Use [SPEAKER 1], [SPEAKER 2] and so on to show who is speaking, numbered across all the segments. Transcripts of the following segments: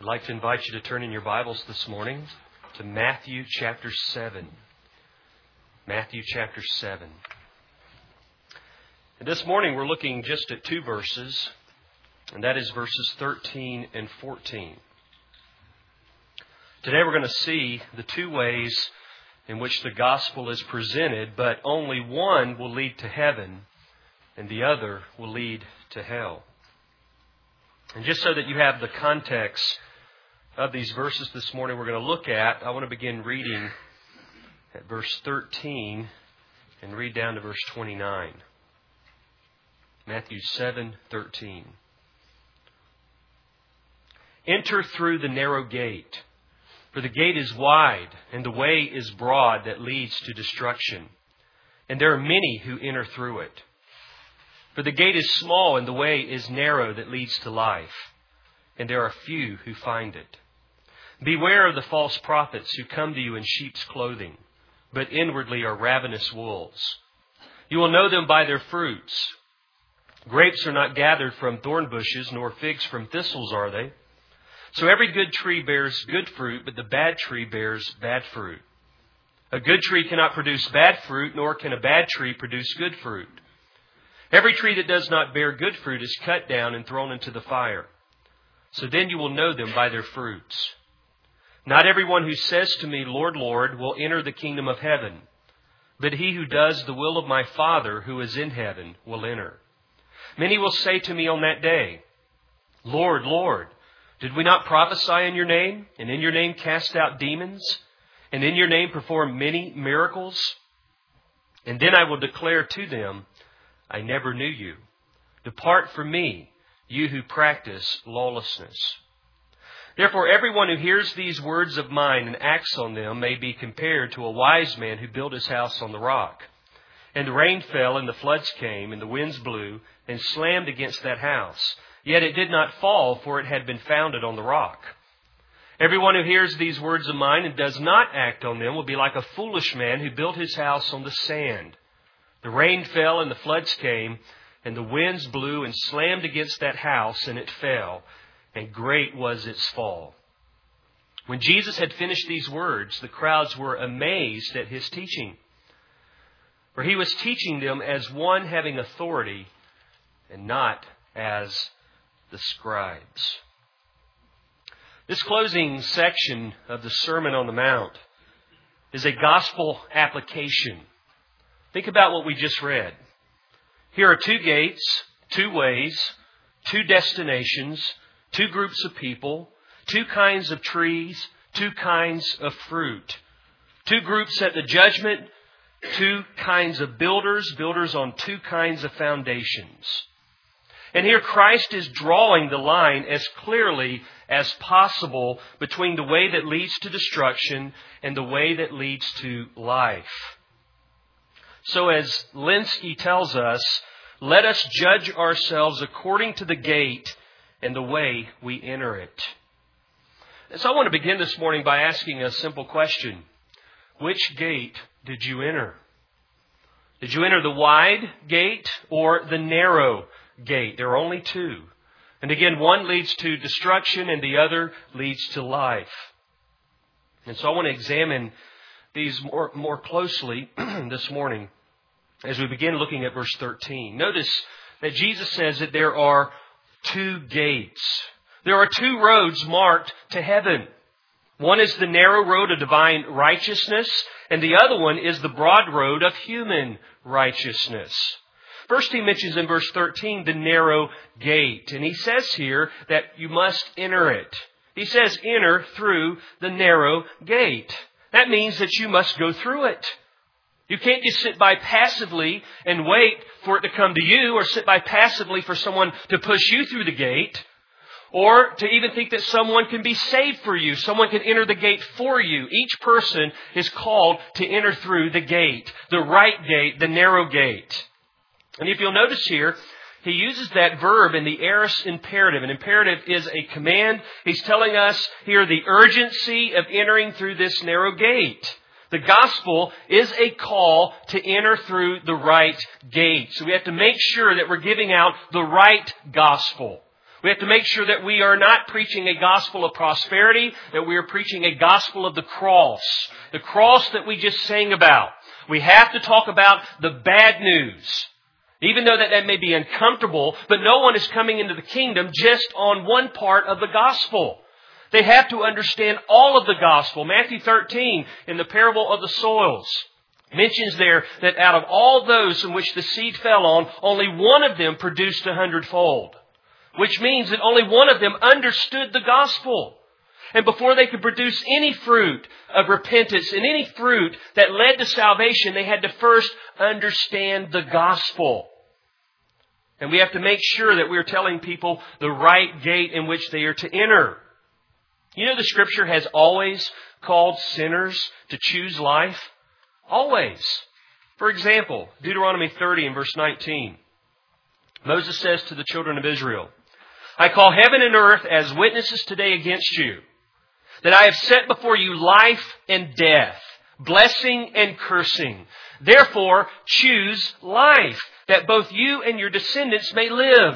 [SPEAKER 1] I'd like to invite you to turn in your Bibles this morning to Matthew chapter 7. Matthew chapter 7. And this morning we're looking just at two verses, and that is verses 13 and 14. Today we're going to see the two ways in which the gospel is presented, but only one will lead to heaven and the other will lead to hell. And just so that you have the context of these verses this morning we're going to look at, I want to begin reading at verse 13 and read down to verse 29. Matthew 7:13. Enter through the narrow gate, for the gate is wide and the way is broad that leads to destruction, and there are many who enter through it. For the gate is small and the way is narrow that leads to life, and there are few who find it. Beware of the false prophets who come to you in sheep's clothing, but inwardly are ravenous wolves. You will know them by their fruits. Grapes are not gathered from thorn bushes, nor figs from thistles, are they? So every good tree bears good fruit, but the bad tree bears bad fruit. A good tree cannot produce bad fruit, nor can a bad tree produce good fruit. Every tree that does not bear good fruit is cut down and thrown into the fire. So then you will know them by their fruits. Not everyone who says to me, Lord, Lord, will enter the kingdom of heaven, but he who does the will of my Father who is in heaven will enter. Many will say to me on that day, Lord, Lord, did we not prophesy in your name, and in your name cast out demons, and in your name perform many miracles? And then I will declare to them, I never knew you. Depart from me, you who practice lawlessness. Therefore, everyone who hears these words of mine and acts on them may be compared to a wise man who built his house on the rock. And the rain fell, and the floods came, and the winds blew, and slammed against that house. Yet it did not fall, for it had been founded on the rock. Everyone who hears these words of mine and does not act on them will be like a foolish man who built his house on the sand. The rain fell, and the floods came, and the winds blew and slammed against that house, and it fell. And great was its fall. When Jesus had finished these words, the crowds were amazed at his teaching. For he was teaching them as one having authority and not as the scribes. This closing section of the Sermon on the Mount is a gospel application. Think about what we just read. Here are two gates, two ways, two destinations, two groups of people, two kinds of trees, two kinds of fruit. Two groups at the judgment, two kinds of builders on two kinds of foundations. And here Christ is drawing the line as clearly as possible between the way that leads to destruction and the way that leads to life. So as Lenski tells us, let us judge ourselves according to the gate and the way we enter it. And so I want to begin this morning by asking a simple question. Which gate did you enter? Did you enter the wide gate or the narrow gate? There are only two. And again, one leads to destruction and the other leads to life. And so I want to examine these more closely this morning as we begin looking at verse 13. Notice that Jesus says that there are two gates. There are two roads marked to heaven. One is the narrow road of divine righteousness, and the other one is the broad road of human righteousness. First, he mentions in verse 13 the narrow gate, and he says here that you must enter it. He says enter through the narrow gate. That means that you must go through it. You can't just sit by passively and wait for it to come to you, or sit by passively for someone to push you through the gate, or to even think that someone can be saved for you. Someone can enter the gate for you. Each person is called to enter through the gate, the right gate, the narrow gate. And if you'll notice here, he uses that verb in the aorist imperative. An imperative is a command. He's telling us here the urgency of entering through this narrow gate. The gospel is a call to enter through the right gate. So we have to make sure that we're giving out the right gospel. We have to make sure that we are not preaching a gospel of prosperity, that we are preaching a gospel of the cross that we just sang about. We have to talk about the bad news. Even though that may be uncomfortable, but no one is coming into the kingdom just on one part of the gospel. They have to understand all of the gospel. Matthew 13, in the parable of the soils, mentions there that out of all those in which the seed fell on, only one of them produced 100-fold. Which means that only one of them understood the gospel. And before they could produce any fruit of repentance and any fruit that led to salvation, they had to first understand the gospel. And we have to make sure that we're telling people the right gate in which they are to enter. You know, the Scripture has always called sinners to choose life. Always. For example, Deuteronomy 30 and verse 19. Moses says to the children of Israel, I call heaven and earth as witnesses today against you, that I have set before you life and death, blessing and cursing. Therefore, choose life, that both you and your descendants may live.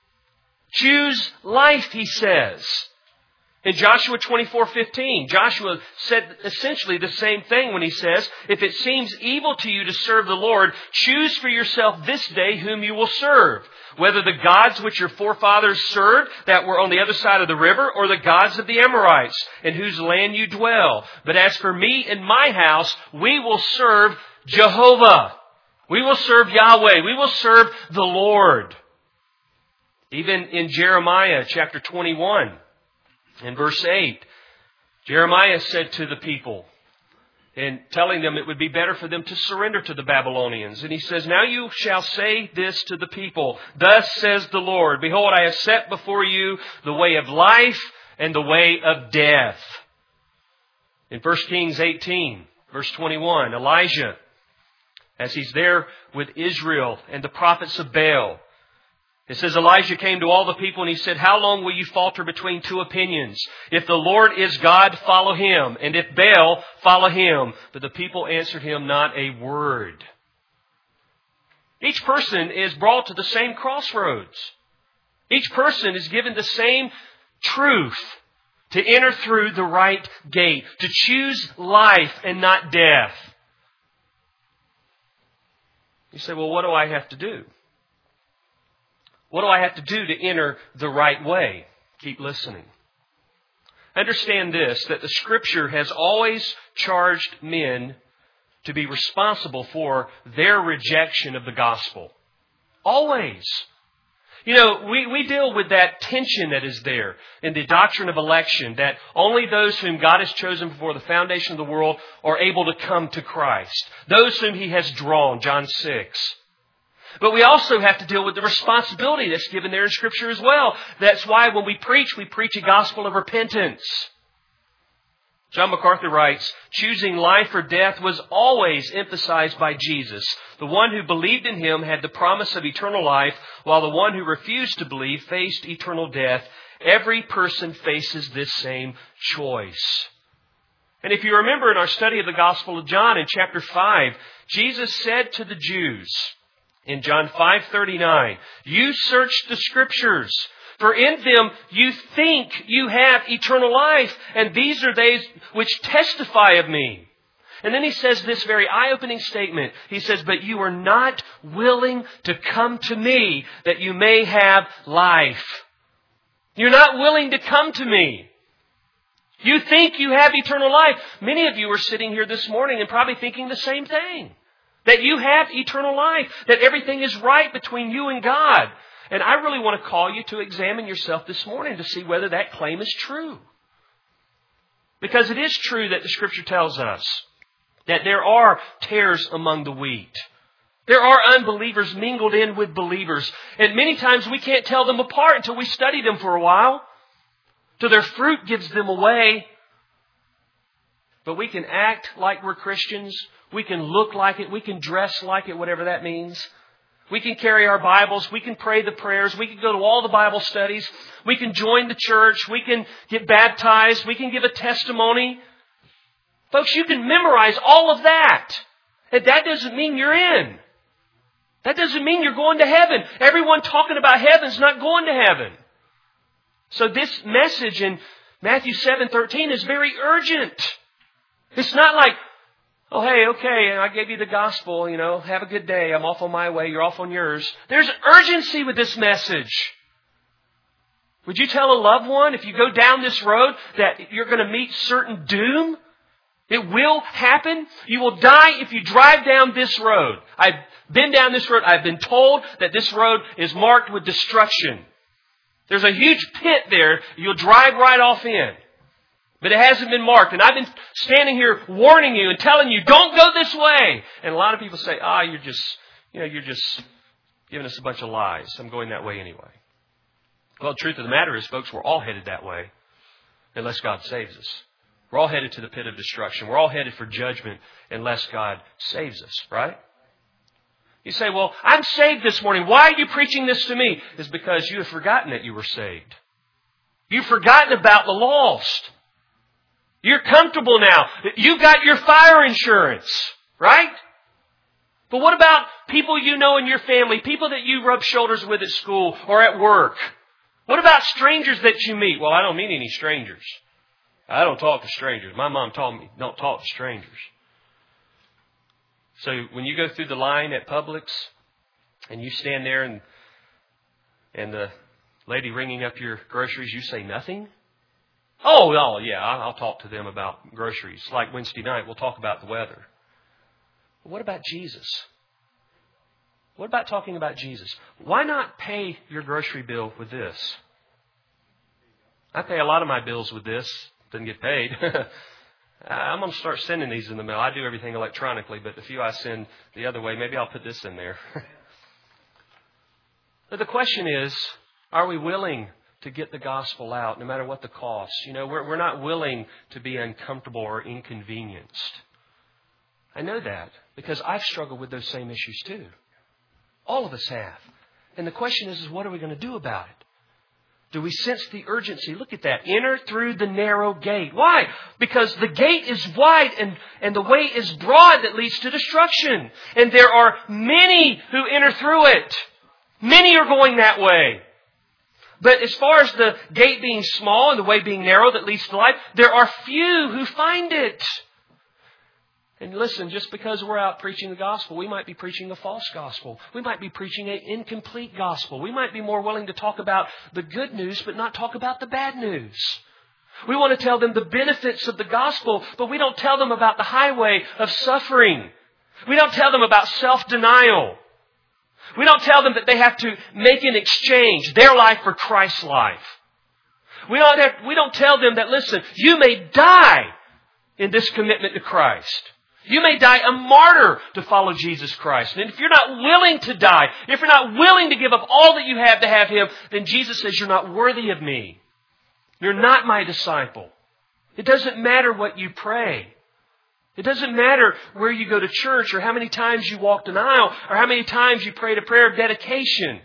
[SPEAKER 1] Choose life, he says. In Joshua 24:15, Joshua said essentially the same thing when he says, if it seems evil to you to serve the Lord, choose for yourself this day whom you will serve, whether the gods which your forefathers served that were on the other side of the river, or the gods of the Amorites, in whose land you dwell. But as for me and my house, we will serve Jehovah. We will serve Yahweh. We will serve the Lord. Even in Jeremiah chapter 21, in verse 8, Jeremiah said to the people, and telling them it would be better for them to surrender to the Babylonians. And he says, now you shall say this to the people, thus says the Lord, behold, I have set before you the way of life and the way of death. In 1 Kings 18, verse 21, Elijah, as he's there with Israel and the prophets of Baal, it says, Elijah came to all the people and he said, how long will you falter between two opinions? If the Lord is God, follow him. And if Baal, follow him. But the people answered him not a word. Each person is brought to the same crossroads. Each person is given the same truth to enter through the right gate, to choose life and not death. You say, well, what do I have to do? What do I have to do to enter the right way? Keep listening. Understand this, that the Scripture has always charged men to be responsible for their rejection of the gospel. Always. You know, we deal with that tension that is there in the doctrine of election, that only those whom God has chosen before the foundation of the world are able to come to Christ. Those whom He has drawn, John 6. But we also have to deal with the responsibility that's given there in Scripture as well. That's why when we preach a gospel of repentance. John MacArthur writes, choosing life or death was always emphasized by Jesus. The one who believed in Him had the promise of eternal life, while the one who refused to believe faced eternal death. Every person faces this same choice. And if you remember in our study of the Gospel of John in chapter 5, Jesus said to the Jews, in John 5:39, you search the Scriptures, for in them you think you have eternal life, and these are they which testify of me. And then He says this very eye-opening statement. He says, but you are not willing to come to me that you may have life. You're not willing to come to me. You think you have eternal life. Many of you are sitting here this morning and probably thinking the same thing. That you have eternal life. That everything is right between you and God. And I really want to call you to examine yourself this morning to see whether that claim is true. Because it is true that the Scripture tells us that there are tares among the wheat. There are unbelievers mingled in with believers. And many times we can't tell them apart until we study them for a while. Till their fruit gives them away. But we can act like we're Christians. We can look like it. We can dress like it, whatever that means. We can carry our Bibles. We can pray the prayers. We can go to all the Bible studies. We can join the church. We can get baptized. We can give a testimony. Folks, you can memorize all of that. And that doesn't mean you're in. That doesn't mean you're going to heaven. Everyone talking about heaven's not going to heaven. So this message in Matthew 7:13 is very urgent. It's not like, oh, hey, okay, I gave you the gospel, have a good day. I'm off on my way. You're off on yours. There's urgency with this message. Would you tell a loved one if you go down this road that you're going to meet certain doom? It will happen. You will die if you drive down this road. I've been down this road. I've been told that this road is marked with destruction. There's a huge pit there you'll drive right off in. But it hasn't been marked. And I've been standing here warning you and telling you, don't go this way. And a lot of people say, you're just giving us a bunch of lies. I'm going that way anyway. Well, the truth of the matter is, folks, we're all headed that way unless God saves us. We're all headed to the pit of destruction. We're all headed for judgment unless God saves us, right? You say, well, I'm saved this morning. Why are you preaching this to me? It's because you have forgotten that you were saved. You've forgotten about the lost. You're comfortable now. You've got your fire insurance, right? But what about people you know in your family, people that you rub shoulders with at school or at work? What about strangers that you meet? Well, I don't meet any strangers. I don't talk to strangers. My mom taught me, don't talk to strangers. So when you go through the line at Publix and you stand there and the lady ringing up your groceries, you say nothing? Oh, yeah, I'll talk to them about groceries. Like Wednesday night, we'll talk about the weather. But what about Jesus? What about talking about Jesus? Why not pay your grocery bill with this? I pay a lot of my bills with this. Doesn't get paid. I'm going to start sending these in the mail. I do everything electronically, but the few I send the other way, maybe I'll put this in there. But the question is, are we willing to get the gospel out no matter what the cost? We're not willing to be uncomfortable or inconvenienced. I know that because I've struggled with those same issues too. All of us have. And the question is what are we going to do about it? Do we sense the urgency? Look at that. Enter through the narrow gate. Why? Because the gate is wide and the way is broad that leads to destruction. And there are many who enter through it. Many are going that way. But as far as the gate being small and the way being narrow that leads to life, there are few who find it. And listen, just because we're out preaching the gospel, we might be preaching a false gospel. We might be preaching an incomplete gospel. We might be more willing to talk about the good news, but not talk about the bad news. We want to tell them the benefits of the gospel, but we don't tell them about the highway of suffering. We don't tell them about self-denial. We don't tell them that they have to make an exchange, their life for Christ's life. We don't tell them that, listen, you may die in this commitment to Christ. You may die a martyr to follow Jesus Christ. And if you're not willing to die, if you're not willing to give up all that you have to have Him, then Jesus says you're not worthy of me. You're not my disciple. It doesn't matter what you pray. It doesn't matter where you go to church or how many times you walked an aisle or how many times you prayed a prayer of dedication.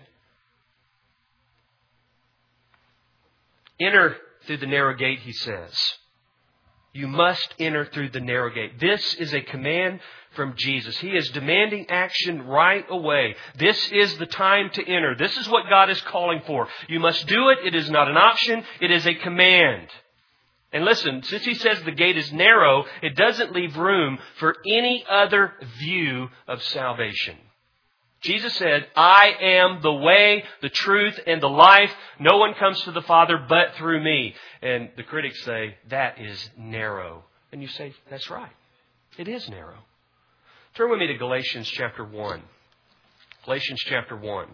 [SPEAKER 1] Enter through the narrow gate, He says. You must enter through the narrow gate. This is a command from Jesus. He is demanding action right away. This is the time to enter. This is what God is calling for. You must do it. It is not an option. It is a command. And listen, since He says the gate is narrow, it doesn't leave room for any other view of salvation. Jesus said, I am the way, the truth, and the life. No one comes to the Father but through me. And the critics say, that is narrow. And you say, that's right. It is narrow. Turn with me to Galatians chapter 1. Galatians chapter 1.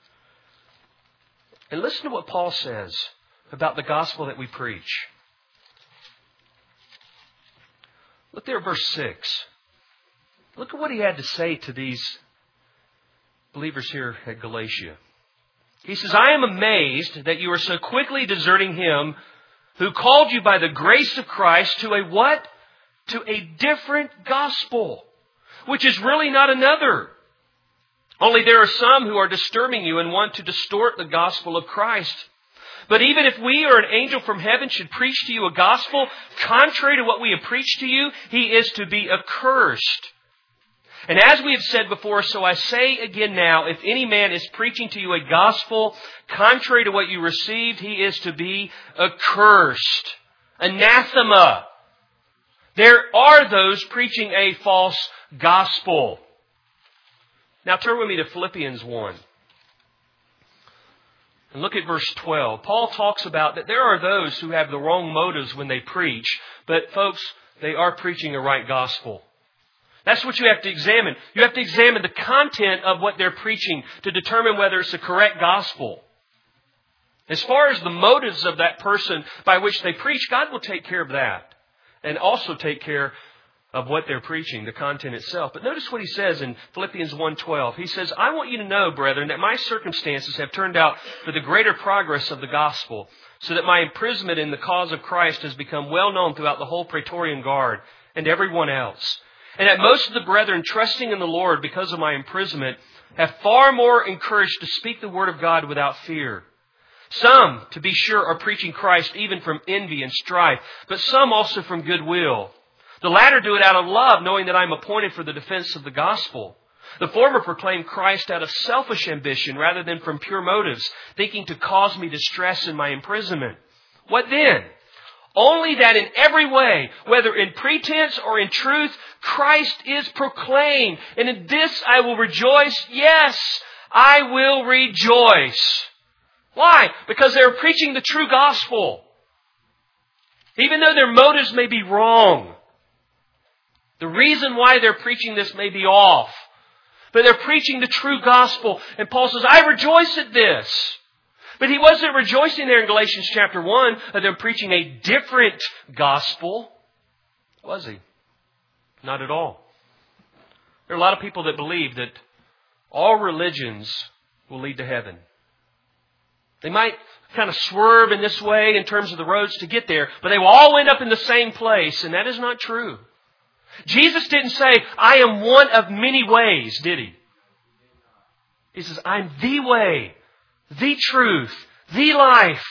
[SPEAKER 1] And listen to what Paul says about the gospel that we preach. Look there at verse 6. Look at what he had to say to these believers here at Galatia. He says, I am amazed that you are so quickly deserting Him who called you by the grace of Christ to a what? To a different gospel, which is really not another. Only there are some who are disturbing you and want to distort the gospel of Christ. But even if we or an angel from heaven should preach to you a gospel contrary to what we have preached to you, he is to be accursed. And as we have said before, so I say again now, if any man is preaching to you a gospel contrary to what you received, he is to be accursed. Anathema. There are those preaching a false gospel. Now turn with me to Philippians 1. And look at verse 12. Paul talks about that there are those who have the wrong motives when they preach, but folks, they are preaching a right gospel. That's what you have to examine. You have to examine the content of what they're preaching to determine whether it's a correct gospel. As far as the motives of that person by which they preach, God will take care of that. And also take care of what they're preaching, the content itself. But notice what he says in Philippians 1:12. He says, I want you to know, brethren, that my circumstances have turned out for the greater progress of the gospel, so that my imprisonment in the cause of Christ has become well known throughout the whole Praetorian Guard and everyone else. And that most of the brethren, trusting in the Lord because of my imprisonment, have far more encouraged to speak the word of God without fear. Some, to be sure, are preaching Christ even from envy and strife, but some also from goodwill. The latter do it out of love, knowing that I am appointed for the defense of the gospel. The former proclaim Christ out of selfish ambition rather than from pure motives, thinking to cause me distress in my imprisonment. What then? Only that in every way, whether in pretense or in truth, Christ is proclaimed. And in this I will rejoice. Yes, I will rejoice. Why? Because they're preaching the true gospel. Even though their motives may be wrong. The reason why they're preaching this may be off. But they're preaching the true gospel. And Paul says, I rejoice at this. But he wasn't rejoicing there in Galatians chapter 1 of them preaching a different gospel. Was he? Not at all. There are a lot of people that believe that all religions will lead to heaven. They might kind of swerve in this way in terms of the roads to get there, but they will all end up in the same place, and that is not true. Jesus didn't say, I am one of many ways, did he? He says, I'm the way, the truth, the life.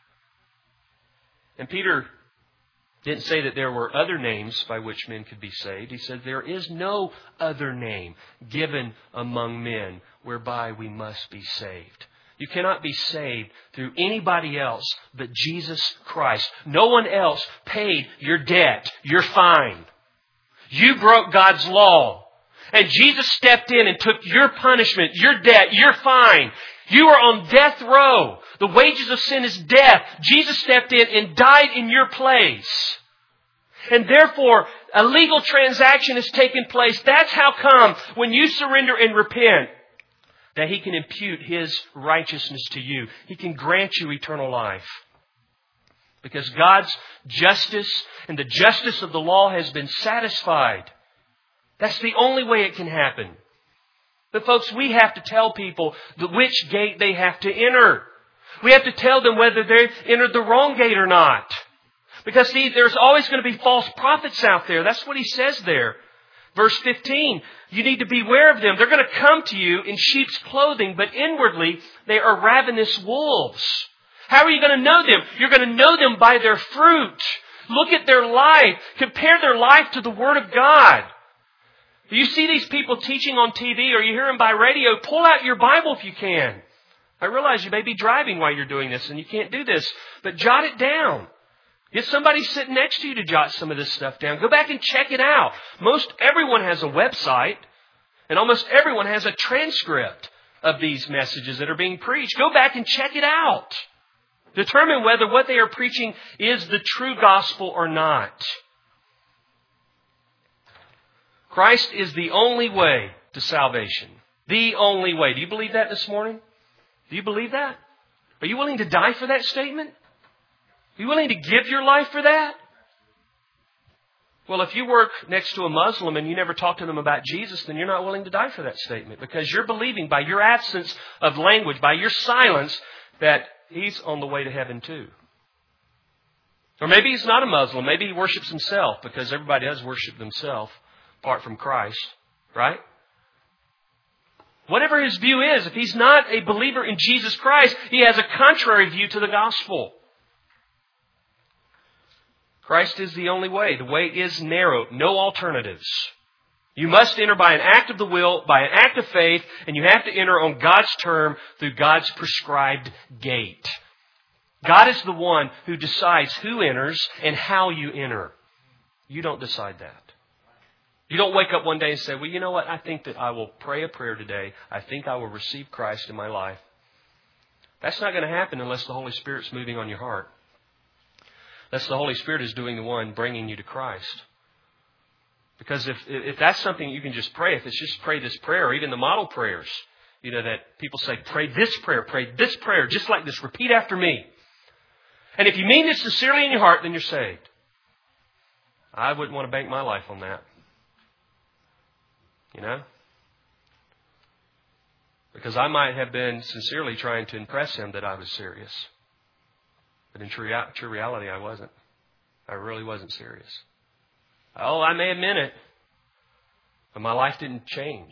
[SPEAKER 1] And Peter didn't say that there were other names by which men could be saved. He said, there is no other name given among men whereby we must be saved. You cannot be saved through anybody else but Jesus Christ. No one else paid your debt, your fine. You broke God's law. And Jesus stepped in and took your punishment, your debt, your fine. You are on death row. The wages of sin is death. Jesus stepped in and died in your place. And therefore, a legal transaction has taken place. That's how come when you surrender and repent, that He can impute His righteousness to you. He can grant you eternal life. Because God's justice and the justice of the law has been satisfied. That's the only way it can happen. But folks, we have to tell people which gate they have to enter. We have to tell them whether they entered the wrong gate or not. Because see, there's always going to be false prophets out there. That's what he says there. Verse 15, you need to beware of them. They're going to come to you in sheep's clothing, but inwardly they are ravenous wolves. How are you going to know them? You're going to know them by their fruit. Look at their life. Compare their life to the Word of God. You see these people teaching on TV or you hear them by radio, pull out your Bible if you can. I realize you may be driving while you're doing this and you can't do this, but jot it down. Get somebody sitting next to you to jot some of this stuff down. Go back and check it out. Most everyone has a website and almost everyone has a transcript of these messages that are being preached. Go back and check it out. Determine whether what they are preaching is the true gospel or not. Christ is the only way to salvation. The only way. Do you believe that this morning? Do you believe that? Are you willing to die for that statement? Are you willing to give your life for that? Well, if you work next to a Muslim and you never talk to them about Jesus, then you're not willing to die for that statement because you're believing by your absence of language, by your silence, that he's on the way to heaven too. Or maybe he's not a Muslim. Maybe he worships himself because everybody does worship themselves apart from Christ, right? Whatever his view is, if he's not a believer in Jesus Christ, he has a contrary view to the gospel. Christ is the only way. The way is narrow. No alternatives. You must enter by an act of the will, by an act of faith, and you have to enter on God's term through God's prescribed gate. God is the one who decides who enters and how you enter. You don't decide that. You don't wake up one day and say, well, you know what? I think that I will pray a prayer today. I think I will receive Christ in my life. That's not going to happen unless the Holy Spirit's moving on your heart. Unless the Holy Spirit is doing the one bringing you to Christ. Because if that's something you can just pray, if it's just pray this prayer, or even the model prayers, that people say, pray this prayer, just like this, repeat after me. And if you mean this sincerely in your heart, then you're saved. I wouldn't want to bank my life on that. Because I might have been sincerely trying to impress Him that I was serious. But in true reality, I wasn't. I really wasn't serious. Oh, I may have meant it. But my life didn't change.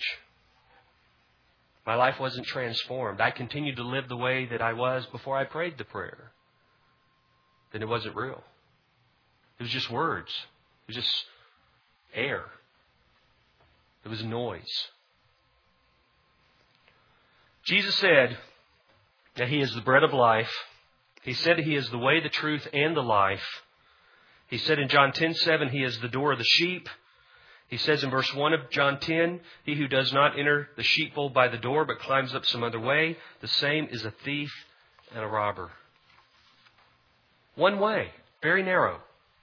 [SPEAKER 1] My life wasn't transformed. I continued to live the way that I was before I prayed the prayer. Then it wasn't real. It was just words. It was just air. It was noise. Jesus said that He is the bread of life. He said He is the way, the truth, and the life. He said in John 10:7, He is the door of the sheep. He says in verse 1 of John 10, he who does not enter the sheepfold by the door, but climbs up some other way, the same is a thief and a robber. One way, very narrow.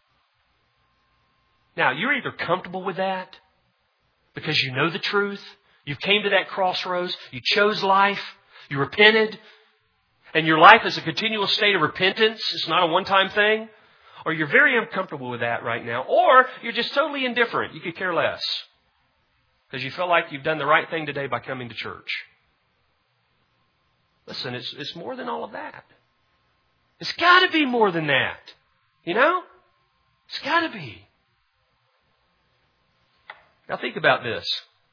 [SPEAKER 1] Now, you're either comfortable with that because you know the truth. You came to that crossroads. You chose life. You repented. And your life is a continual state of repentance. It's not a one-time thing. Or you're very uncomfortable with that right now. Or you're just totally indifferent. You could care less. Because you feel like you've done the right thing today by coming to church. Listen, it's more than all of that. It's got to be more than that. It's got to be. Now think about this.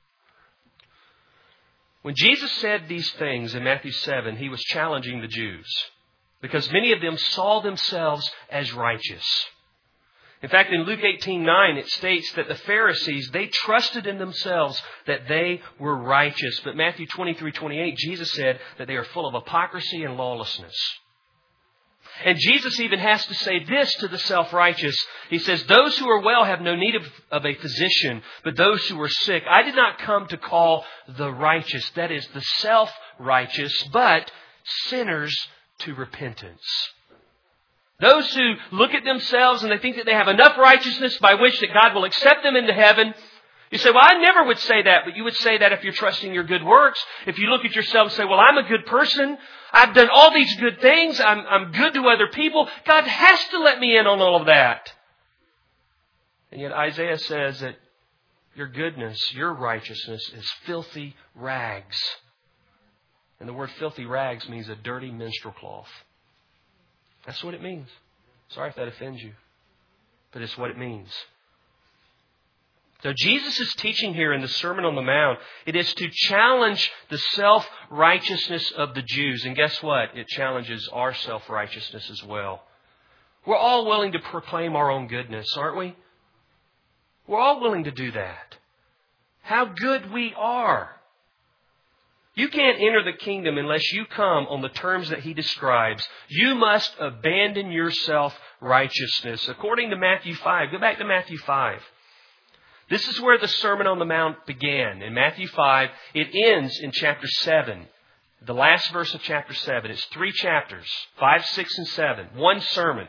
[SPEAKER 1] When Jesus said these things in Matthew 7, He was challenging the Jews because many of them saw themselves as righteous. In fact, in Luke 18:9, it states that the Pharisees, they trusted in themselves that they were righteous. But Matthew 23:28, Jesus said that they are full of hypocrisy and lawlessness. And Jesus even has to say this to the self-righteous. He says, those who are well have no need of a physician, but those who are sick. I did not come to call the righteous, that is the self-righteous, but sinners to repentance. Those who look at themselves and they think that they have enough righteousness by which that God will accept them into heaven. You say, well, I never would say that, but you would say that if you're trusting your good works. If you look at yourself and say, well, I'm a good person. I've done all these good things. I'm good to other people. God has to let me in on all of that. And yet Isaiah says that your goodness, your righteousness is filthy rags. And the word filthy rags means a dirty menstrual cloth. That's what it means. Sorry if that offends you, but it's what it means. So Jesus' teaching here in the Sermon on the Mount, it is to challenge the self-righteousness of the Jews. And guess what? It challenges our self-righteousness as well. We're all willing to proclaim our own goodness, aren't we? We're all willing to do that. How good we are. You can't enter the kingdom unless you come on the terms that He describes. You must abandon your self-righteousness. According to Matthew 5, go back to Matthew 5. This is where the Sermon on the Mount began. In Matthew 5, it ends in chapter 7. The last verse of chapter 7. It's 3 chapters, 5, 6, and 7. One sermon.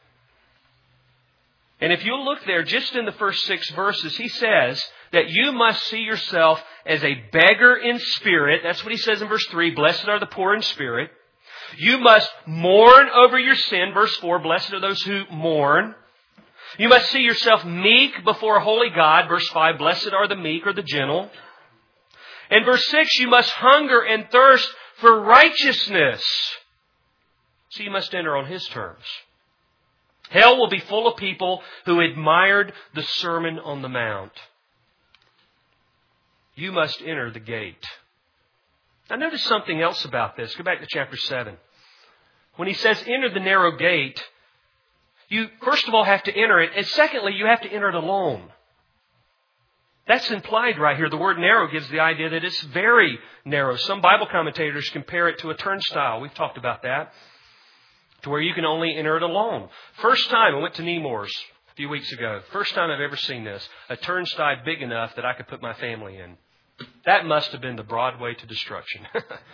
[SPEAKER 1] And if you look there, just in the first 6 verses, He says that you must see yourself as a beggar in spirit. That's what He says in verse 3. Blessed are the poor in spirit. You must mourn over your sin. Verse 4. Blessed are those who mourn. You must see yourself meek before a holy God. Verse 5, blessed are the meek or the gentle. And verse 6, you must hunger and thirst for righteousness. So you must enter on His terms. Hell will be full of people who admired the Sermon on the Mount. You must enter the gate. Now notice something else about this. Go back to chapter 7. When He says enter the narrow gate, you, first of all, have to enter it. And secondly, you have to enter it alone. That's implied right here. The word narrow gives the idea that it's very narrow. Some Bible commentators compare it to a turnstile. We've talked about that. To where you can only enter it alone. First time I went to Nemours a few weeks ago. First time I've ever seen this. A turnstile big enough that I could put my family in. That must have been the Broadway to destruction.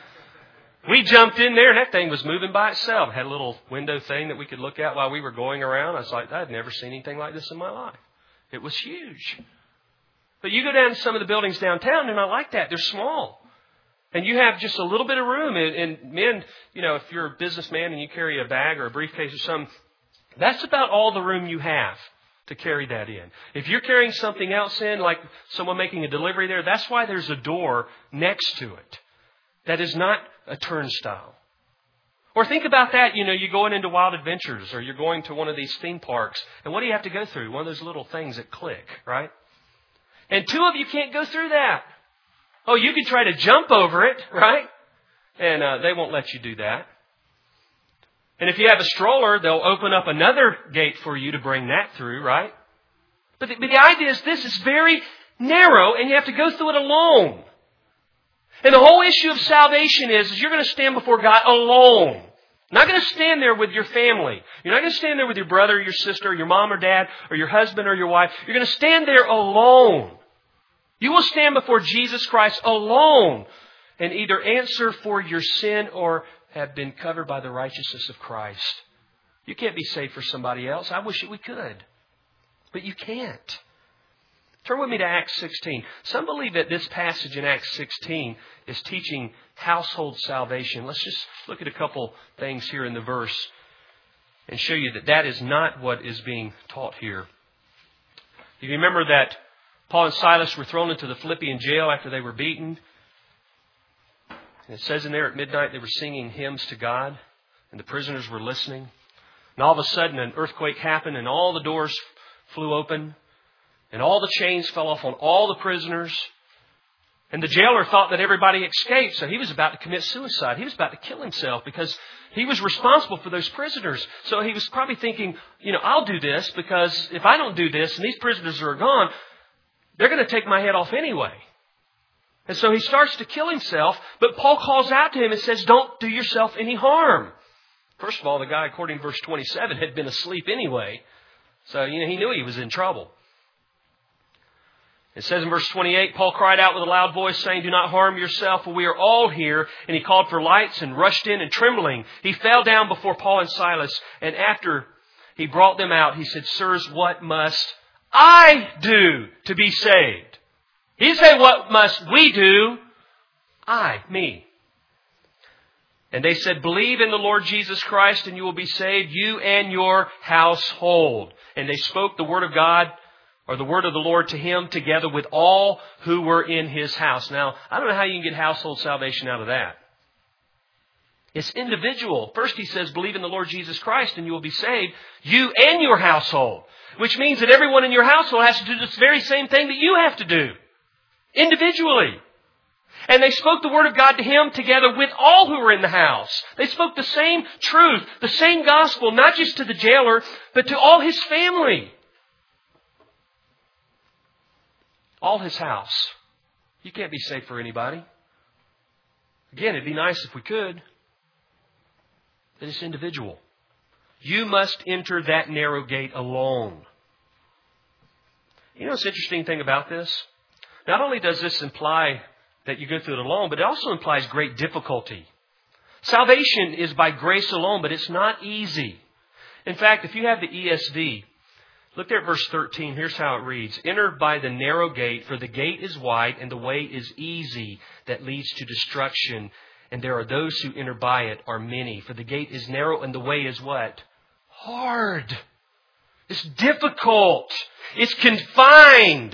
[SPEAKER 1] We jumped in there and that thing was moving by itself. It had a little window thing that we could look at while we were going around. I was like, I'd never seen anything like this in my life. It was huge. But you go down to some of the buildings downtown, they're not like that. They're small. And you have just a little bit of room. And men, if you're a businessman and you carry a bag or a briefcase or something, that's about all the room you have to carry that in. If you're carrying something else in, like someone making a delivery there, that's why there's a door next to it. That is not a turnstile. Or think about that, you're going into Wild Adventures or you're going to one of these theme parks. And what do you have to go through? One of those little things that click, right? And two of you can't go through that. Oh, you can try to jump over it, right? And they won't let you do that. And if you have a stroller, they'll open up another gate for you to bring that through, right? But the idea is this is very narrow and you have to go through it alone. And the whole issue of salvation is you're going to stand before God alone. You're not going to stand there with your family. You're not going to stand there with your brother or your sister or your mom or dad or your husband or your wife. You're going to stand there alone. You will stand before Jesus Christ alone and either answer for your sin or have been covered by the righteousness of Christ. You can't be saved for somebody else. I wish that we could. But you can't. Turn with me to Acts 16. Some believe that this passage in Acts 16 is teaching household salvation. Let's just look at a couple things here in the verse and show you that that is not what is being taught here. You remember that Paul and Silas were thrown into the Philippian jail after they were beaten. And it says in there at midnight they were singing hymns to God and the prisoners were listening. And all of a sudden an earthquake happened and all the doors flew open. And all the chains fell off on all the prisoners. And the jailer thought that everybody escaped, so he was about to commit suicide. He was about to kill himself because he was responsible for those prisoners. So he was probably thinking, I'll do this because if I don't do this and these prisoners are gone, they're going to take my head off anyway. And so he starts to kill himself, but Paul calls out to him and says, don't do yourself any harm. First of all, the guy, according to verse 27, had been asleep anyway. So, he knew he was in trouble. It says in verse 28, Paul cried out with a loud voice saying, do not harm yourself, for we are all here. And he called for lights and rushed in and trembling. He fell down before Paul and Silas. And after he brought them out, he said, sirs, what must I do to be saved? He didn't say, what must we do? Me. And they said, believe in the Lord Jesus Christ and you will be saved, you and your household. And they spoke the word of God, or the word of the Lord to him together with all who were in his house. Now, I don't know how you can get household salvation out of that. It's individual. First he says, believe in the Lord Jesus Christ and you will be saved, you and your household. Which means that everyone in your household has to do this very same thing that you have to do. Individually. And they spoke the word of God to him together with all who were in the house. They spoke the same truth, the same gospel, not just to the jailer, but to all his family. All his house. You can't be saved for anybody. Again, it'd be nice if we could. But it's individual. You must enter that narrow gate alone. What's the interesting thing about this? Not only does this imply that you go through it alone, but it also implies great difficulty. Salvation is by grace alone, but it's not easy. In fact, if you have the ESV, look there at verse 13. Here's how it reads. Enter by the narrow gate, for the gate is wide and the way is easy that leads to destruction. And there are those who enter by it are many. For the gate is narrow and the way is what? Hard. It's difficult. It's confined.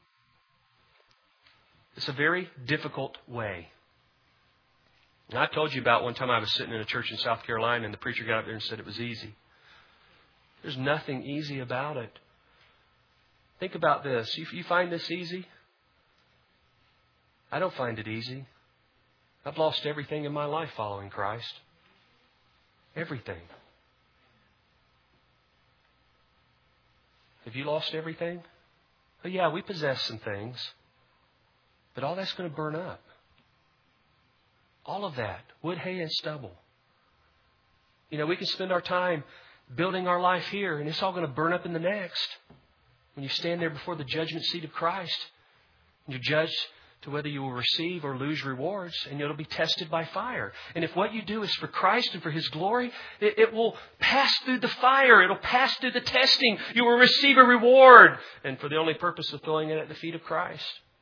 [SPEAKER 1] It's a very difficult way. And I told you about one time I was sitting in a church in South Carolina and the preacher got up there and said it was easy. There's nothing easy about it. Think about this. You find this easy? I don't find it easy. I've lost everything in my life following Christ. Everything. Have you lost everything? Oh yeah, we possess some things. But all that's going to burn up. All of that. Wood, hay, and stubble. You know, we can spend our time building our life here, and it's all going to burn up in the next. When you stand there before the judgment seat of Christ, and you're judged to whether you will receive or lose rewards, and it'll be tested by fire. And if what you do is for Christ and for His glory, it will pass through the fire. It'll pass through the testing. You will receive a reward, and for the only purpose of throwing it at the feet of Christ.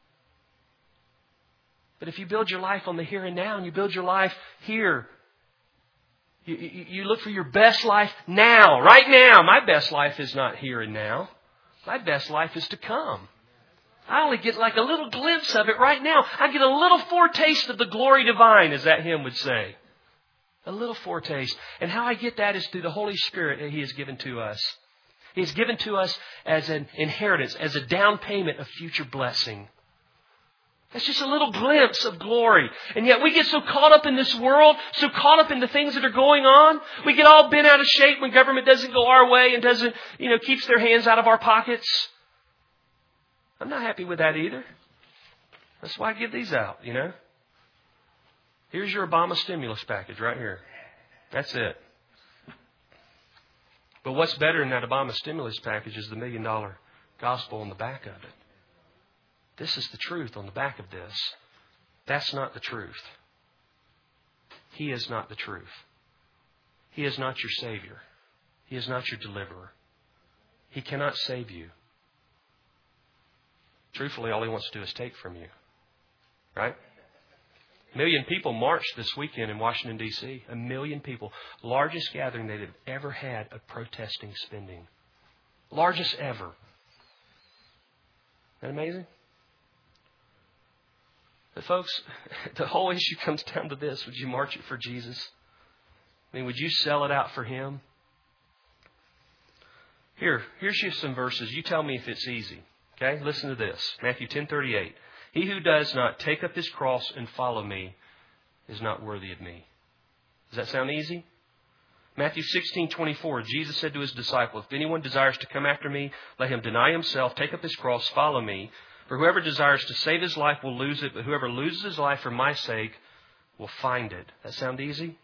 [SPEAKER 1] But if you build your life on the here and now, and you build your life here, you look for your best life now, right now. My best life is not here and now. My best life is to come. I only get like a little glimpse of it right now. I get a little foretaste of the glory divine, as that hymn would say. A little foretaste. And how I get that is through the Holy Spirit that He has given to us. He has given to us as an inheritance, as a down payment of future blessing. That's just a little glimpse of glory. And yet we get so caught up in this world, so caught up in the things that are going on. We get all bent out of shape when government doesn't go our way and doesn't, keeps their hands out of our pockets. I'm not happy with that either. That's why I give these out, Here's your Obama stimulus package right here. That's it. But what's better than that Obama stimulus package is the $1 million gospel on the back of it. This is the truth on the back of this. That's not the truth. He is not the truth. He is not your Savior. He is not your deliverer. He cannot save you. Truthfully, all He wants to do is take from you. Right? 1 million people marched this weekend in Washington, D.C. 1 million people. Largest gathering they've ever had of protesting spending. Largest ever. Isn't that amazing? But folks, the whole issue comes down to this. Would you march it for Jesus? Would you sell it out for Him? Here's just some verses. You tell me if it's easy. Okay, listen to this. Matthew 10:38. He who does not take up his cross and follow me is not worthy of me. Does that sound easy? Matthew 16:24. Jesus said to His disciples, if anyone desires to come after me, let him deny himself, take up his cross, follow me. For whoever desires to save his life will lose it, but whoever loses his life for my sake will find it. That sound easy?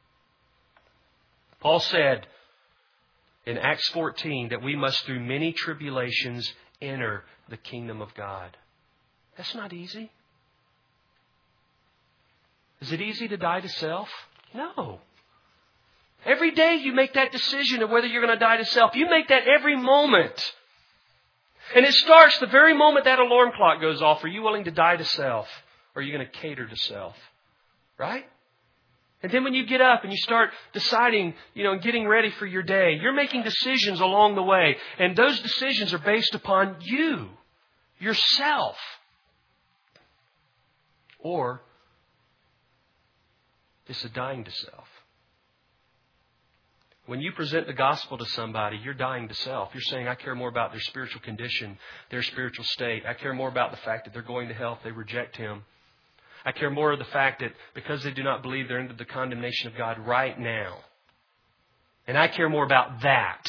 [SPEAKER 1] Paul said in Acts 14 that we must through many tribulations enter the kingdom of God. That's not easy. Is it easy to die to self? No. Every day you make that decision of whether you're going to die to self. You make that every moment. And it starts the very moment that alarm clock goes off. Are you willing to die to self? Or are you going to cater to self? Right? And then when you get up and you start deciding, and getting ready for your day, you're making decisions along the way. And those decisions are based upon you, yourself. Or it's a dying to self. When you present the gospel to somebody, you're dying to self. You're saying, I care more about their spiritual condition, their spiritual state. I care more about the fact that they're going to hell if they reject Him. I care more of the fact that because they do not believe, they're under the condemnation of God right now. And I care more about that.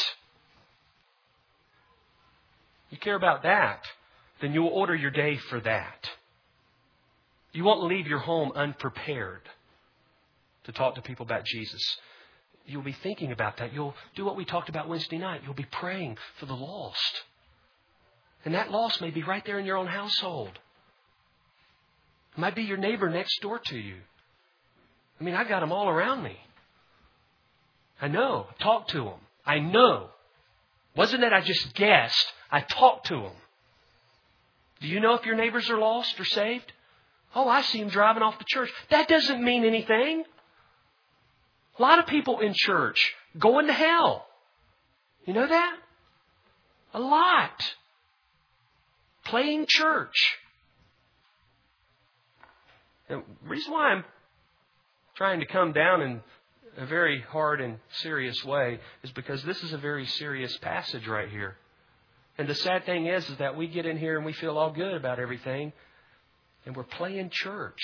[SPEAKER 1] You care about that, then you will order your day for that. You won't leave your home unprepared to talk to people about Jesus. You'll be thinking about that. You'll do what we talked about Wednesday night. You'll be praying for the lost. And that lost may be right there in your own household. It might be your neighbor next door to you. I got them all around me. I know. Talk to them. I know. Wasn't that I just guessed. I talked to them. Do you know if your neighbors are lost or saved? Oh, I see them driving off to church. That doesn't mean anything. A lot of people in church going to hell. You know that? A lot. Playing church. The reason why I'm trying to come down in a very hard and serious way is because this is a very serious passage right here. And the sad thing is that we get in here and we feel all good about everything, and we're playing church.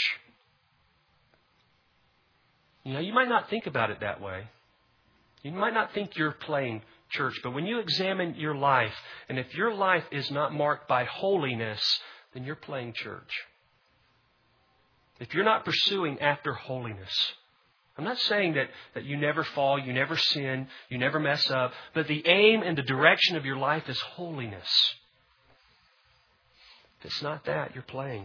[SPEAKER 1] You might not think about it that way. You might not think you're playing church. But when you examine your life, and if your life is not marked by holiness, then you're playing church. If you're not pursuing after holiness, I'm not saying that you never fall, you never sin, you never mess up, but the aim and the direction of your life is holiness. If it's not that, you're playing.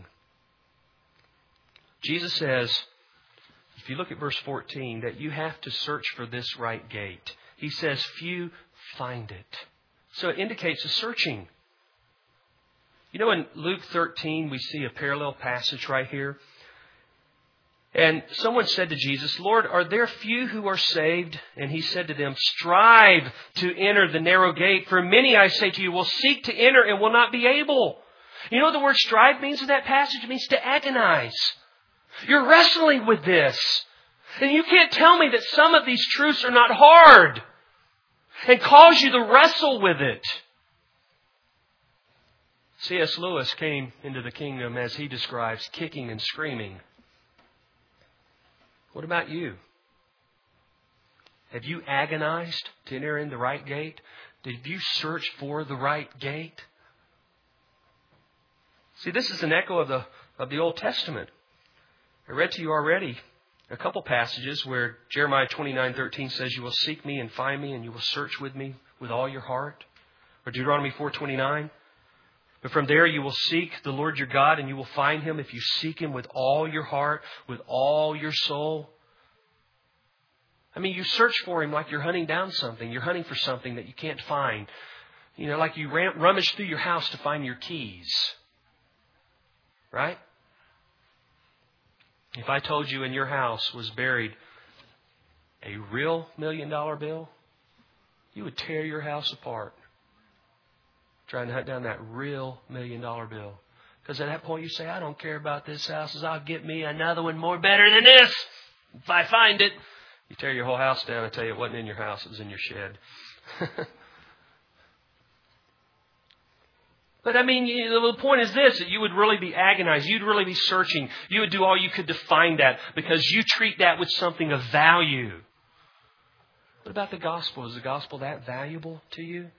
[SPEAKER 1] Jesus says, if you look at verse 14, that you have to search for this right gate. He says, few find it. So it indicates a searching. You know, in Luke 13, we see a parallel passage right here. And someone said to Jesus, Lord, are there few who are saved? And He said to them, strive to enter the narrow gate. For many, I say to you, will seek to enter and will not be able. You know what the word strive means in that passage? It means to agonize. You're wrestling with this. And you can't tell me that some of these truths are not hard and cause you to wrestle with it. C.S. Lewis came into the kingdom, as he describes, kicking and screaming. What about you? Have you agonized to enter in the right gate? Did you search for the right gate? See, this is an echo of the Old Testament. I read to you already a couple passages where Jeremiah 29:13 says, you will seek me and find me, and you will search with me with all your heart. Or Deuteronomy 4:29. But from there you will seek the Lord your God, and you will find Him if you seek Him with all your heart, with all your soul. I mean, you search for Him like you're hunting down something. You're hunting for something that you can't find. You know, like you rummage through your house to find your keys. Right? If I told you in your house was buried a real $1 million bill, you would tear your house apart trying to hunt down that real $1 million bill. Because at that point you say, I don't care about this house. I'll get me another one more better than this if I find it. You tear your whole house down and tell you it wasn't in your house, it was in your shed. But I mean, the point is this, that you would really be agonized. You'd really be searching. You would do all you could to find that because you treat that with something of value. What about the gospel? Is the gospel that valuable to you?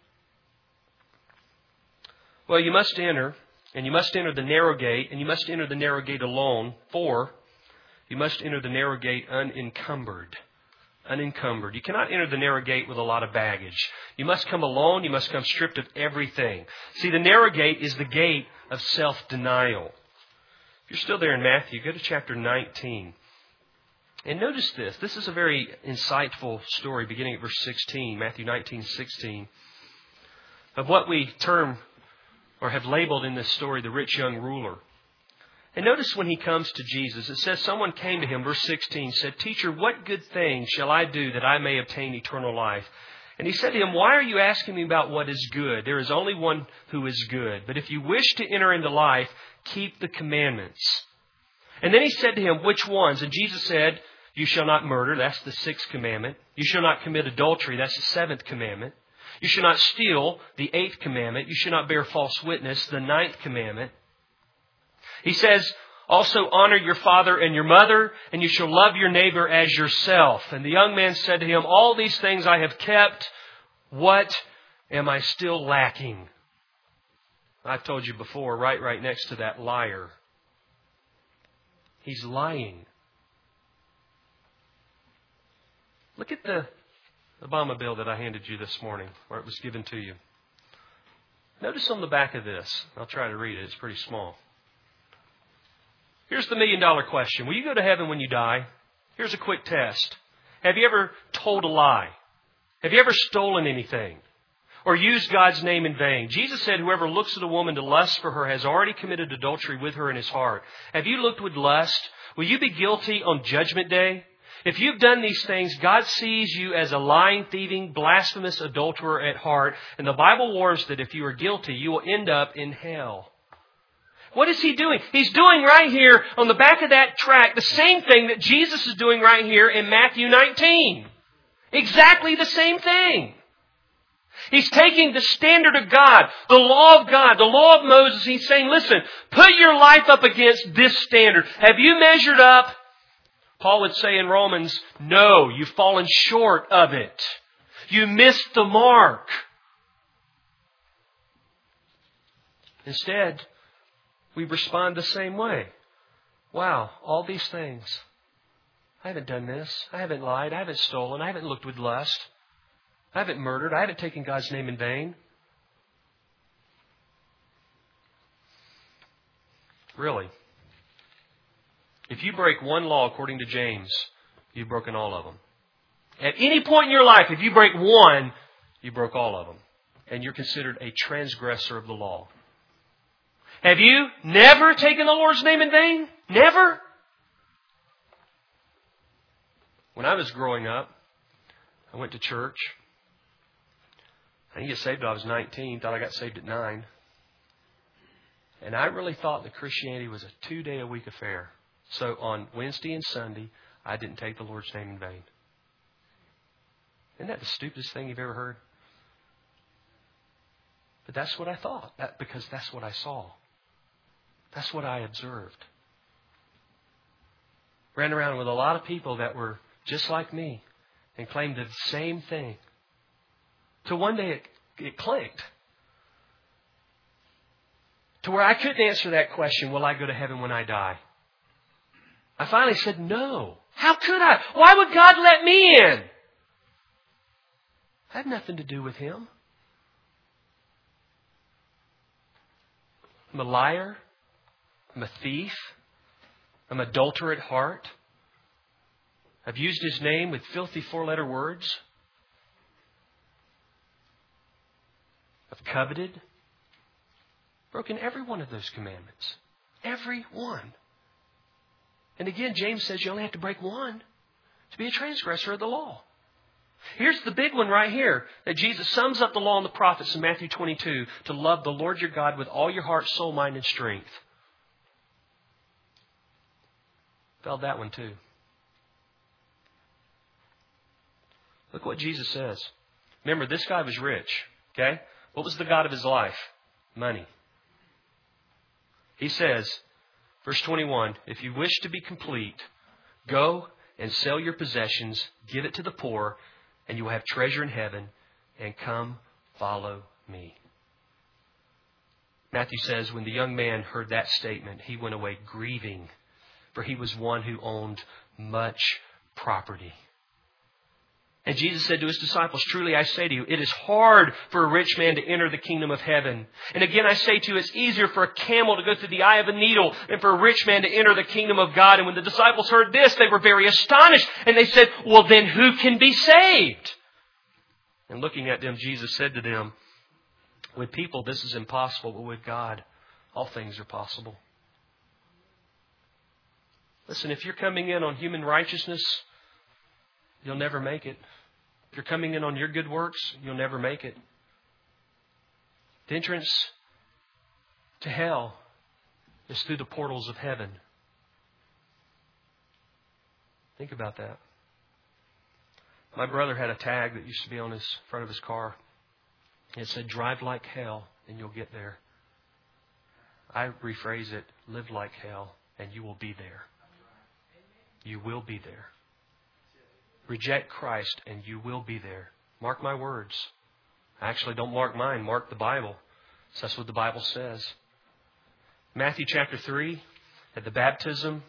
[SPEAKER 1] Well, you must enter, and you must enter the narrow gate, and you must enter the narrow gate alone. 4, you must enter the narrow gate unencumbered. Unencumbered. You cannot enter the narrow gate with a lot of baggage. You must come alone. You must come stripped of everything. See, the narrow gate is the gate of self-denial. If you're still there in Matthew, go to chapter 19. And notice this. This is a very insightful story beginning at verse 16, Matthew 19:16, of what we term or have labeled in this story the rich young ruler. And notice when he comes to Jesus, it says someone came to him, verse 16, said, Teacher, what good thing shall I do that I may obtain eternal life? And he said to him, Why are you asking me about what is good? There is only one who is good. But if you wish to enter into life, keep the commandments. And then he said to him, Which ones? And Jesus said, You shall not murder. That's the 6th commandment. You shall not commit adultery. That's the 7th commandment. You shall not steal, the 8th commandment. You shall not bear false witness, the 9th commandment. He says, also honor your father and your mother, and you shall love your neighbor as yourself. And the young man said to him, All these things I have kept. What am I still lacking? I've told you before, right next to that liar. He's lying. Look at the Obama bill that I handed you this morning, where it was given to you. Notice on the back of this. I'll try to read it. It's pretty small. Here's the $1 million question. Will you go to heaven when you die? Here's a quick test. Have you ever told a lie? Have you ever stolen anything? Or used God's name in vain? Jesus said, Whoever looks at a woman to lust for her has already committed adultery with her in his heart. Have you looked with lust? Will you be guilty on Judgment Day? If you've done these things, God sees you as a lying, thieving, blasphemous adulterer at heart. And the Bible warns that if you are guilty, you will end up in hell. What is he doing? He's doing right here on the back of that track the same thing that Jesus is doing right here in Matthew 19. Exactly the same thing. He's taking the standard of God, the law of God, the law of Moses. He's saying, listen, put your life up against this standard. Have you measured up? Paul would say in Romans, no, you've fallen short of it. You missed the mark. Instead, we respond the same way. Wow, all these things. I haven't done this. I haven't lied. I haven't stolen. I haven't looked with lust. I haven't murdered. I haven't taken God's name in vain. Really. If you break one law according to James, you've broken all of them. At any point in your life, if you break one, you broke all of them. And you're considered a transgressor of the law. Have you never taken the Lord's name in vain? Never? When I was growing up, I went to church. I didn't get saved till I was 19. Thought I got saved at 9. And I really thought that Christianity was a 2-day-a-week affair. So on Wednesday and Sunday, I didn't take the Lord's name in vain. Isn't that the stupidest thing you've ever heard? But that's what I thought. Because that's what I saw. That's what I observed. Ran around with a lot of people that were just like me and claimed the same thing. Till one day it clicked. To where I couldn't answer that question, will I go to heaven when I die? I finally said, no. How could I? Why would God let me in? I had nothing to do with Him. I'm a liar. I'm a thief. I'm an adulterer at heart. I've used His name with filthy 4-letter words. I've coveted. Broken every one of those commandments. Every one. And again, James says you only have to break one to be a transgressor of the law. Here's the big one right here. That Jesus sums up the law and the prophets in Matthew 22. To love the Lord your God with all your heart, soul, mind, and strength. Failed that one too. Look what Jesus says. Remember, this guy was rich. Okay? What was the God of his life? Money. He says, verse 21, if you wish to be complete, go and sell your possessions, give it to the poor, and you will have treasure in heaven, and come follow me. Matthew says, when the young man heard that statement, he went away grieving, for he was one who owned much property. And Jesus said to His disciples, truly I say to you, it is hard for a rich man to enter the kingdom of heaven. And again I say to you, it's easier for a camel to go through the eye of a needle than for a rich man to enter the kingdom of God. And when the disciples heard this, they were very astonished. And they said, well then who can be saved? And looking at them, Jesus said to them, with people this is impossible, but with God all things are possible. Listen, if you're coming in on human righteousness, you'll never make it. If you're coming in on your good works, you'll never make it. The entrance to hell is through the portals of heaven. Think about that. My brother had a tag that used to be on his front of his car. It said, drive like hell and you'll get there. I rephrase it, live like hell and you will be there. You will be there. Reject Christ and you will be there. Mark my words. Actually, don't mark mine. Mark the Bible. So that's what the Bible says. Matthew chapter 3, at the baptism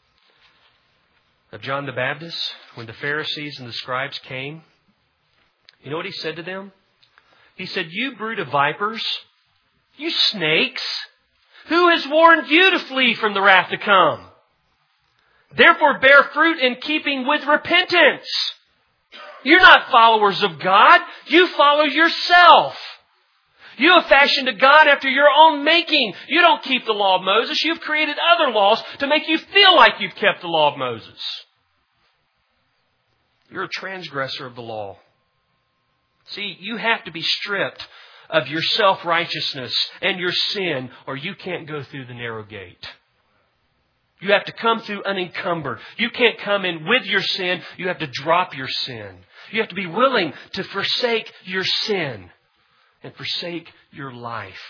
[SPEAKER 1] of John the Baptist, when the Pharisees and the scribes came, you know what He said to them? He said, you brood of vipers, you snakes, who has warned you to flee from the wrath to come? Therefore bear fruit in keeping with repentance. You're not followers of God. You follow yourself. You have fashioned a God after your own making. You don't keep the law of Moses. You've created other laws to make you feel like you've kept the law of Moses. You're a transgressor of the law. See, you have to be stripped of your self-righteousness and your sin, or you can't go through the narrow gate. You have to come through unencumbered. You can't come in with your sin. You have to drop your sin. You have to be willing to forsake your sin and forsake your life.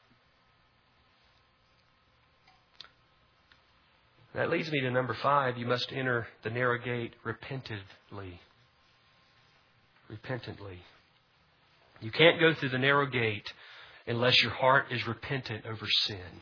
[SPEAKER 1] That leads me to number 5. You must enter the narrow gate repentively. repentantly. You can't go through the narrow gate unless your heart is repentant over sin.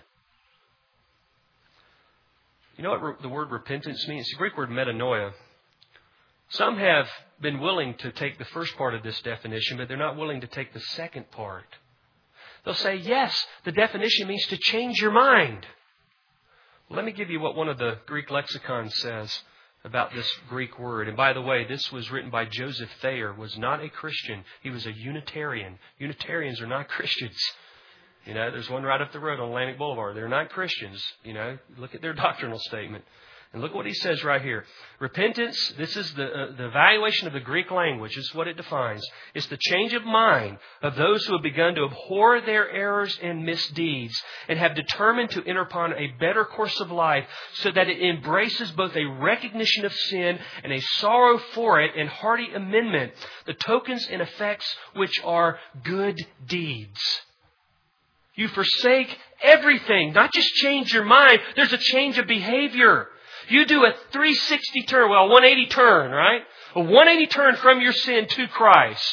[SPEAKER 1] You know what the word repentance means? It's the Greek word metanoia. Some have been willing to take the first part of this definition, but they're not willing to take the second part. They'll say, yes, the definition means to change your mind. Well, let me give you what one of the Greek lexicons says about this Greek word. And by the way, this was written by Joseph Thayer, was not a Christian. He was a Unitarian. Unitarians are not Christians. You know, there's one right up the road on Atlantic Boulevard. They're not Christians. You know, look at their doctrinal statement. And look what he says right here. Repentance, this is the evaluation of the Greek language. This is what it defines. It's the change of mind of those who have begun to abhor their errors and misdeeds and have determined to enter upon a better course of life so that it embraces both a recognition of sin and a sorrow for it and hearty amendment, the tokens and effects which are good deeds. You forsake everything, not just change your mind. There's a change of behavior. You do a 360 turn, 180 turn, right? A 180 turn from your sin to Christ.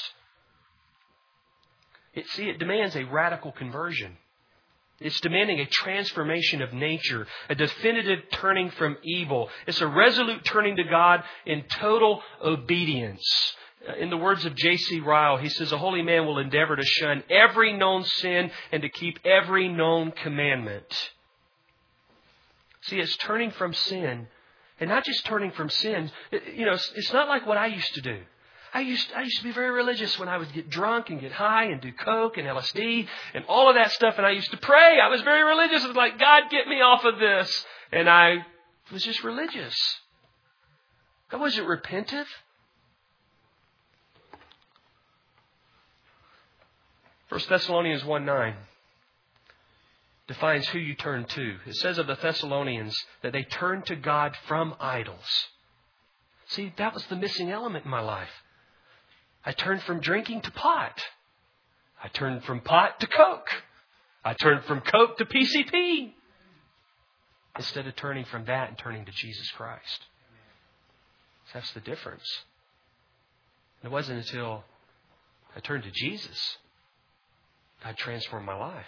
[SPEAKER 1] It demands a radical conversion. It's demanding a transformation of nature, a definitive turning from evil. It's a resolute turning to God in total obedience. In the words of J.C. Ryle, he says, a holy man will endeavor to shun every known sin and to keep every known commandment. See, it's turning from sin, and not just turning from sin. You know, it's not like what I used to do. I used to be very religious when I would get drunk and get high and do coke and LSD and all of that stuff. And I used to pray. I was very religious. I was like, God, get me off of this. And I was just religious. I wasn't repentant. 1 Thessalonians 1:9 defines who you turn to. It says of the Thessalonians that they turned to God from idols. See, that was the missing element in my life. I turned from drinking to pot. I turned from pot to coke. I turned from coke to PCP. Instead of turning from that and turning to Jesus Christ. So that's the difference. And it wasn't until I turned to Jesus God transformed my life.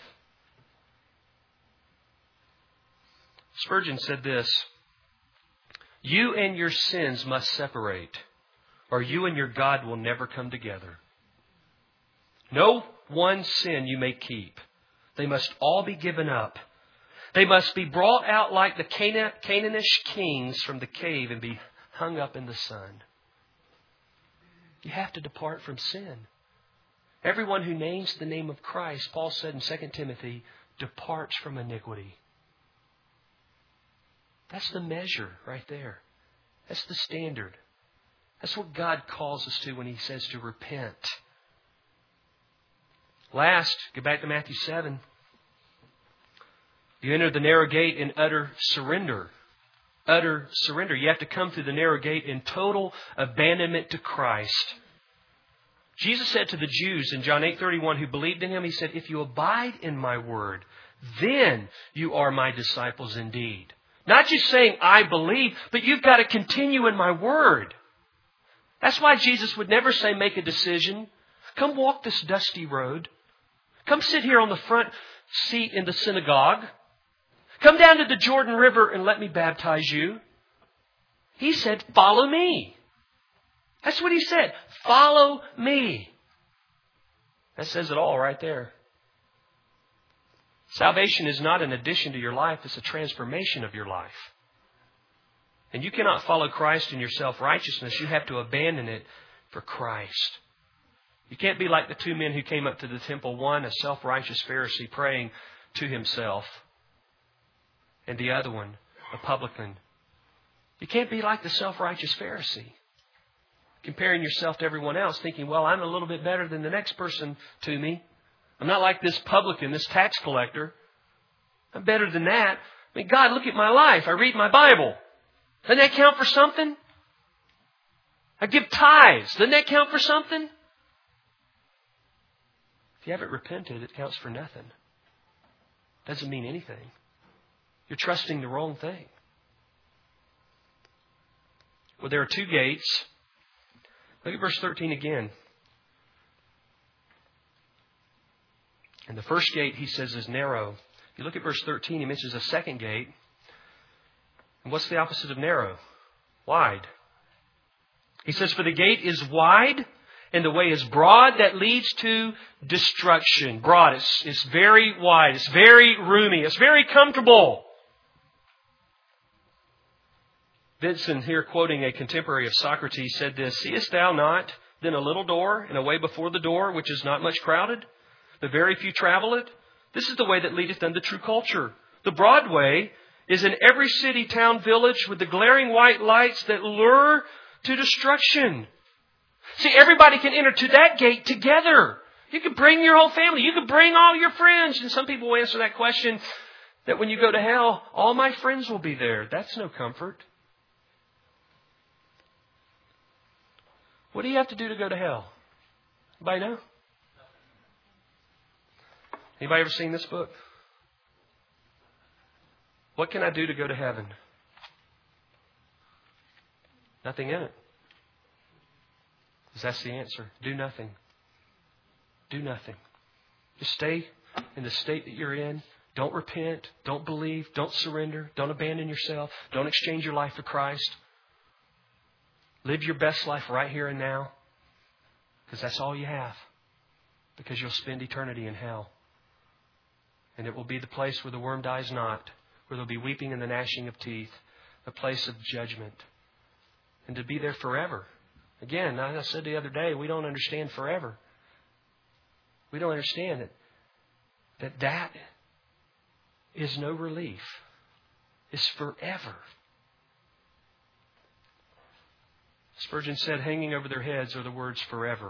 [SPEAKER 1] Spurgeon said this, you and your sins must separate, or you and your God will never come together. No one sin you may keep. They must all be given up. They must be brought out like the Canaanish kings from the cave and be hung up in the sun. You have to depart from sin. Everyone who names the name of Christ, Paul said in 2 Timothy, departs from iniquity. That's the measure right there. That's the standard. That's what God calls us to when He says to repent. Last, go back to Matthew 7. You enter the narrow gate in utter surrender. Utter surrender. You have to come through the narrow gate in total abandonment to Christ. Jesus said to the Jews in John 8:31 who believed in Him, He said, if you abide in my word, then you are my disciples indeed. Not just saying, I believe, but you've got to continue in my word. That's why Jesus would never say, make a decision. Come walk this dusty road. Come sit here on the front seat in the synagogue. Come down to the Jordan River and let me baptize you. He said, follow me. That's what He said. Follow me. That says it all right there. Salvation is not an addition to your life. It's a transformation of your life. And you cannot follow Christ in your self-righteousness. You have to abandon it for Christ. You can't be like the two men who came up to the temple. One, a self-righteous Pharisee praying to himself. And the other one, a publican. You can't be like the self-righteous Pharisee. Comparing yourself to everyone else, thinking, well, I'm a little bit better than the next person to me. I'm not like this publican, this tax collector. I'm better than that. I mean, God, look at my life. I read my Bible. Doesn't that count for something? I give tithes. Doesn't that count for something? If you haven't repented, it counts for nothing. Doesn't mean anything. You're trusting the wrong thing. Well, there are two gates. Look at verse 13 again. And the first gate, he says, is narrow. If you look at verse 13, he mentions a second gate. And what's the opposite of narrow? Wide. He says, for the gate is wide and the way is broad that leads to destruction. Broad, it's very wide, it's very roomy, it's very comfortable. Vincent, here quoting a contemporary of Socrates, said this, seest thou not then a little door and a way before the door which is not much crowded, but very few travel it? This is the way that leadeth unto true culture. The broad way is in every city, town, village with the glaring white lights that lure to destruction. See, everybody can enter to that gate together. You can bring your whole family. You can bring all your friends. And some people will answer that question that when you go to hell, all my friends will be there. That's no comfort. What do you have to do to go to hell? Anybody know? Anybody ever seen this book? What can I do to go to heaven? Nothing in it. Because that's the answer. Do nothing. Do nothing. Just stay in the state that you're in. Don't repent. Don't believe. Don't surrender. Don't abandon yourself. Don't exchange your life for Christ. Live your best life right here and now. Because that's all you have. Because you'll spend eternity in hell. And it will be the place where the worm dies not. Where there'll be weeping and the gnashing of teeth. A place of judgment. And to be there forever. Again, I said the other day, we don't understand forever. We don't understand that is no relief. It's forever. Spurgeon said, hanging over their heads are the words forever.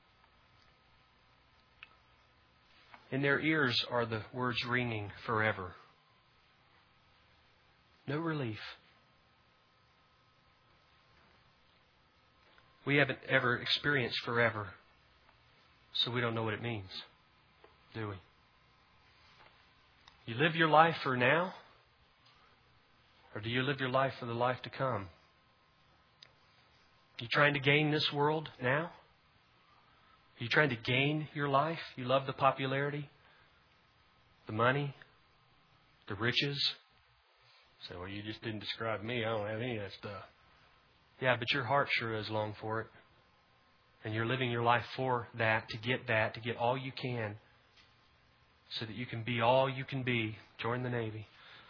[SPEAKER 1] In their ears are the words ringing forever. No relief. We haven't ever experienced forever, so we don't know what it means, do we? You live your life for now, or do you live your life for the life to come? Are you trying to gain this world now? Are you trying to gain your life? You love the popularity, the money, the riches. So, well, you just didn't describe me. I don't have any of that stuff. Yeah, but your heart sure is long for it. And you're living your life for that, to get all you can, so that you can be all you can be. Join the Navy.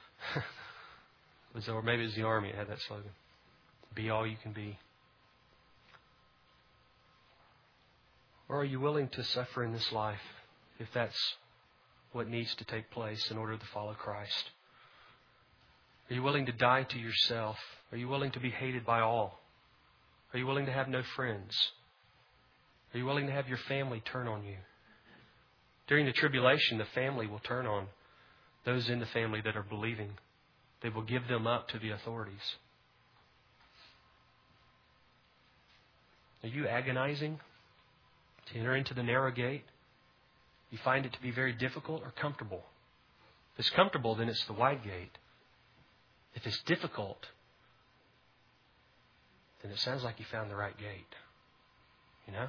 [SPEAKER 1] Or maybe it was the Army that had that slogan. Be all you can be. Or are you willing to suffer in this life if that's what needs to take place in order to follow Christ? Are you willing to die to yourself? Are you willing to be hated by all? Are you willing to have no friends? Are you willing to have your family turn on you? During the tribulation, the family will turn on those in the family that are believing. They will give them up to the authorities. Are you agonizing to enter into the narrow gate? You find it to be very difficult or comfortable? If it's comfortable, then it's the wide gate. If it's difficult, then it sounds like you found the right gate. You know?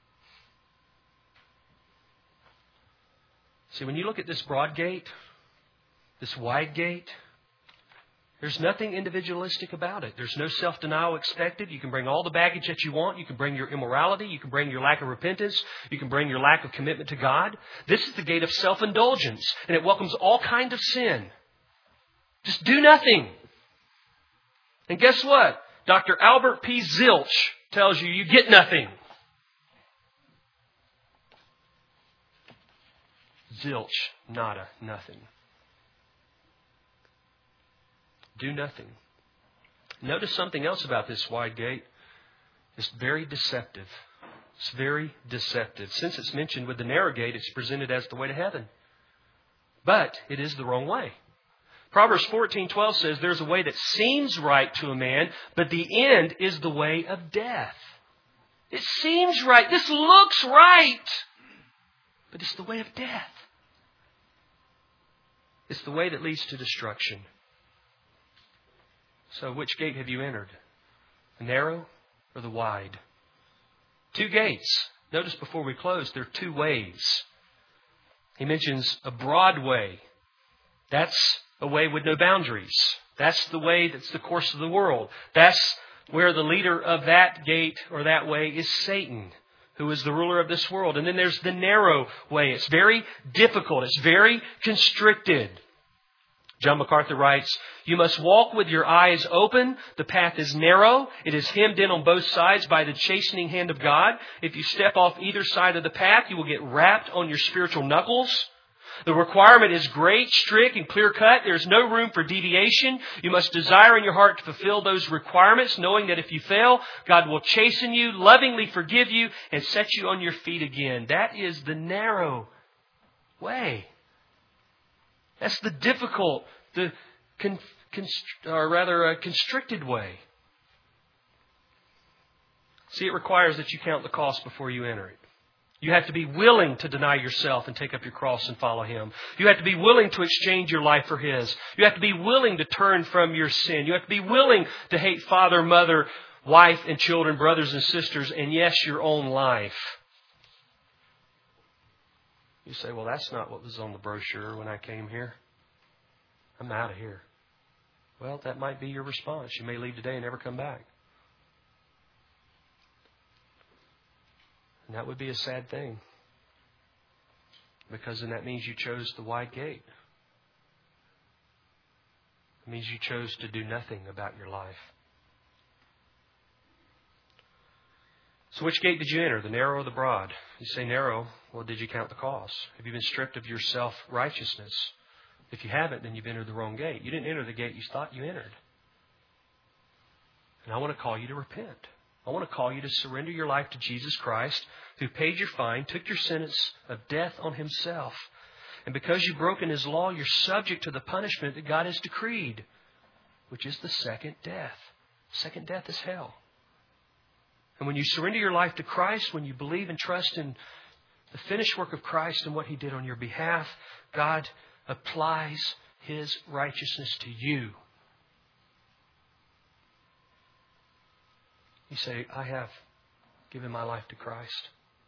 [SPEAKER 1] See, when you look at this broad gate, this wide gate, there's nothing individualistic about it. There's no self-denial expected. You can bring all the baggage that you want. You can bring your immorality. You can bring your lack of repentance. You can bring your lack of commitment to God. This is the gate of self-indulgence, and it welcomes all kinds of sin. Just do nothing. And guess what? Dr. Albert P. Zilch tells you you get nothing. Zilch, nada, nothing. Do nothing. Notice something else about this wide gate. It's very deceptive. It's very deceptive. Since it's mentioned with the narrow gate, it's presented as the way to heaven. But it is the wrong way. Proverbs 14:12 says there's a way that seems right to a man, but the end is the way of death. It seems right. This looks right. But it's the way of death. It's the way that leads to destruction. So which gate have you entered? The narrow or the wide? Two gates. Notice before we close, there are two ways. He mentions a broad way. That's a way with no boundaries. That's the way, that's the course of the world. That's where the leader of that gate or that way is Satan, who is the ruler of this world. And then there's the narrow way. It's very difficult. It's very constricted. John MacArthur writes, "You must walk with your eyes open. The path is narrow. It is hemmed in on both sides by the chastening hand of God. If you step off either side of the path, you will get wrapped on your spiritual knuckles. The requirement is great, strict, and clear-cut. There is no room for deviation. You must desire in your heart to fulfill those requirements, knowing that if you fail, God will chasten you, lovingly forgive you, and set you on your feet again." That is the narrow way. That's the difficult, constricted way. See, it requires that you count the cost before you enter it. You have to be willing to deny yourself and take up your cross and follow Him. You have to be willing to exchange your life for His. You have to be willing to turn from your sin. You have to be willing to hate father, mother, wife, and children, brothers and sisters, and yes, your own life. You say, well, that's not what was on the brochure when I came here. I'm out of here. Well, that might be your response. You may leave today and never come back. And that would be a sad thing. Because then that means you chose the wide gate. It means you chose to do nothing about your life. So which gate did you enter, the narrow or the broad? You say narrow. Well, did you count the cost? Have you been stripped of your self-righteousness? If you haven't, then you've entered the wrong gate. You didn't enter the gate you thought you entered. And I want to call you to repent. I want to call you to surrender your life to Jesus Christ, who paid your fine, took your sentence of death on Himself. And because you've broken His law, you're subject to the punishment that God has decreed, which is the second death. Second death is hell. And when you surrender your life to Christ, when you believe and trust in the finished work of Christ and what He did on your behalf, God applies His righteousness to you. You say, I have given my life to Christ.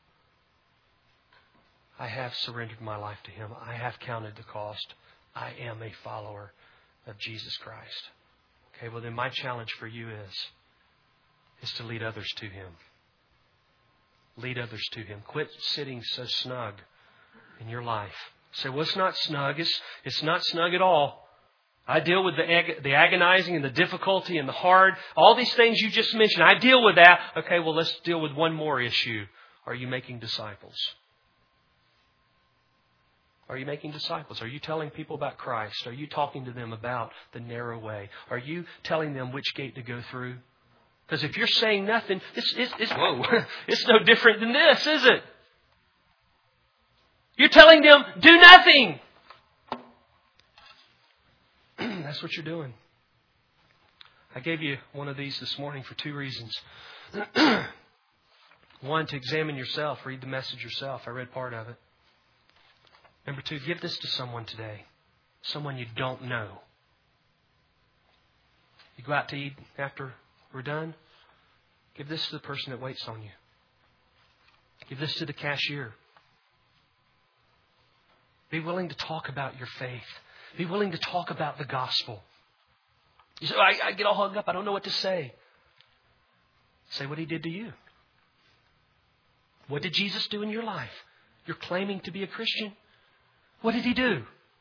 [SPEAKER 1] I have surrendered my life to Him. I have counted the cost. I am a follower of Jesus Christ. Okay, well then my challenge for you is to lead others to Him. Lead others to Him. Quit sitting so snug in your life. Say, well, it's not snug. It's not snug at all. I deal with the agonizing and the difficulty and the hard. All these things you just mentioned, I deal with that. Okay, well, let's deal with one more issue. Are you making disciples? Are you making disciples? Are you telling people about Christ? Are you talking to them about the narrow way? Are you telling them which gate to go through? Because if you're saying nothing, it's no different than this, is it? You're telling them, do nothing. That's what you're doing. I gave you one of these this morning for two reasons. One, to examine yourself. Read the message yourself. I read part of it. Number two, give this to someone today. Someone you don't know. You go out to eat after we're done. Give this to the person that waits on you. Give this to the cashier. Be willing to talk about your faith. Be willing to talk about the gospel. You say, I get all hung up. I don't know what to say. Say what He did to you. What did Jesus do in your life? You're claiming to be a Christian. What did He do?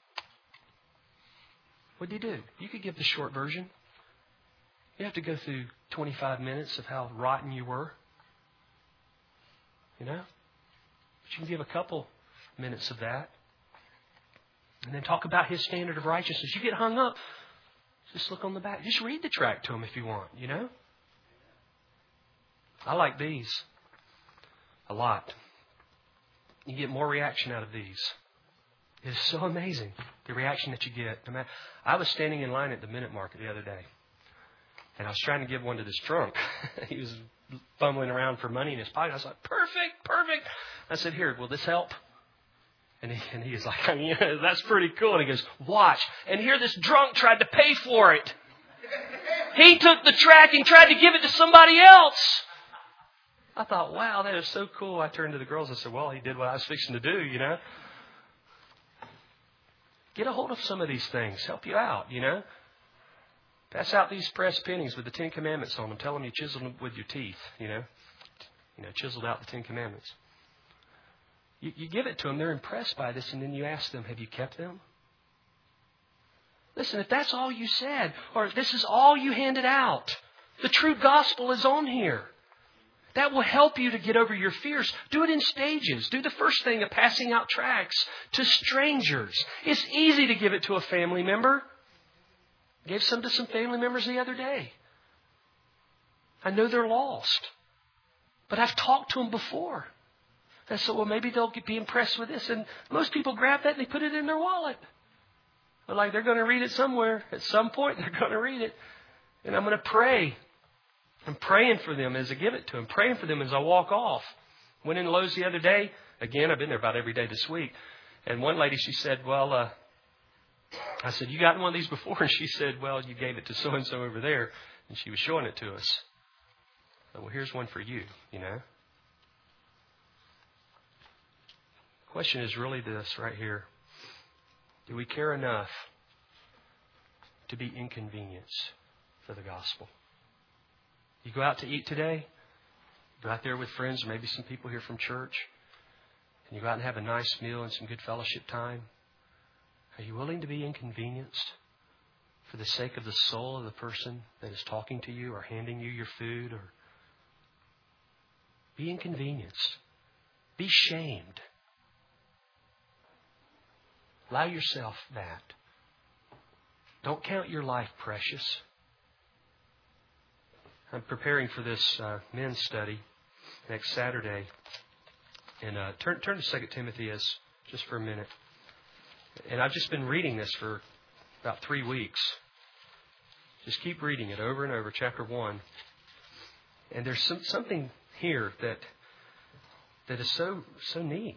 [SPEAKER 1] What did He do? You could give the short version. You have to go through 25 minutes of how rotten you were. You know? But you can give a couple minutes of that. And then talk about His standard of righteousness. You get hung up. Just look on the back. Just read the tract to them if you want, you know. I like these a lot. You get more reaction out of these. It's so amazing, the reaction that you get. I was standing in line at the Minute Market the other day. And I was trying to give one to this drunk. He was fumbling around for money in his pocket. I was like, perfect. I said, here, will this help? And he was like, yeah, that's pretty cool. And he goes, watch. And here this drunk tried to pay for it. He took the tract and tried to give it to somebody else. I thought, wow, that is so cool. I turned to the girls and said, well, he did what I was fixing to do, you know. Get a hold of some of these things. Help you out, Pass out these pressed pennies with the 10 Commandments on them. Tell them you chiseled them with your teeth, chiseled out the 10 Commandments. You give it to them. They're impressed by this, and then you ask them, have you kept them? Listen, if that's all you said, or if this is all you handed out, the true gospel is on here. That will help you to get over your fears. Do it in stages. Do the first thing of passing out tracts to strangers. It's easy to give it to a family member. I gave some to some family members the other day. I know they're lost, but I've talked to them before. I said, well, maybe they'll be impressed with this. And most people grab that and they put it in their wallet. But they're going to read it somewhere. At some point, they're going to read it. And I'm going to pray. I'm praying for them as I give it to them. Praying for them as I walk off. Went in Lowe's the other day. Again, I've been there about every day this week. And one lady, she said, I said, you gotten one of these before? And she said, well, you gave it to so-and-so over there. And she was showing it to us. I said, well, here's one for you, The question is really this right here. Do we care enough to be inconvenienced for the gospel? You go out to eat today, go out there with friends, or maybe some people here from church, and you go out and have a nice meal and some good fellowship time. Are you willing to be inconvenienced for the sake of the soul of the person that is talking to you or handing you your food? Or be inconvenienced. Be shamed. Allow yourself that. Don't count your life precious. I'm preparing for this men's study next Saturday. And turn to 2 Timothy just for a minute. And I've just been reading this for about 3 weeks. Just keep reading it over and over, chapter 1. And there's something here that is so neat.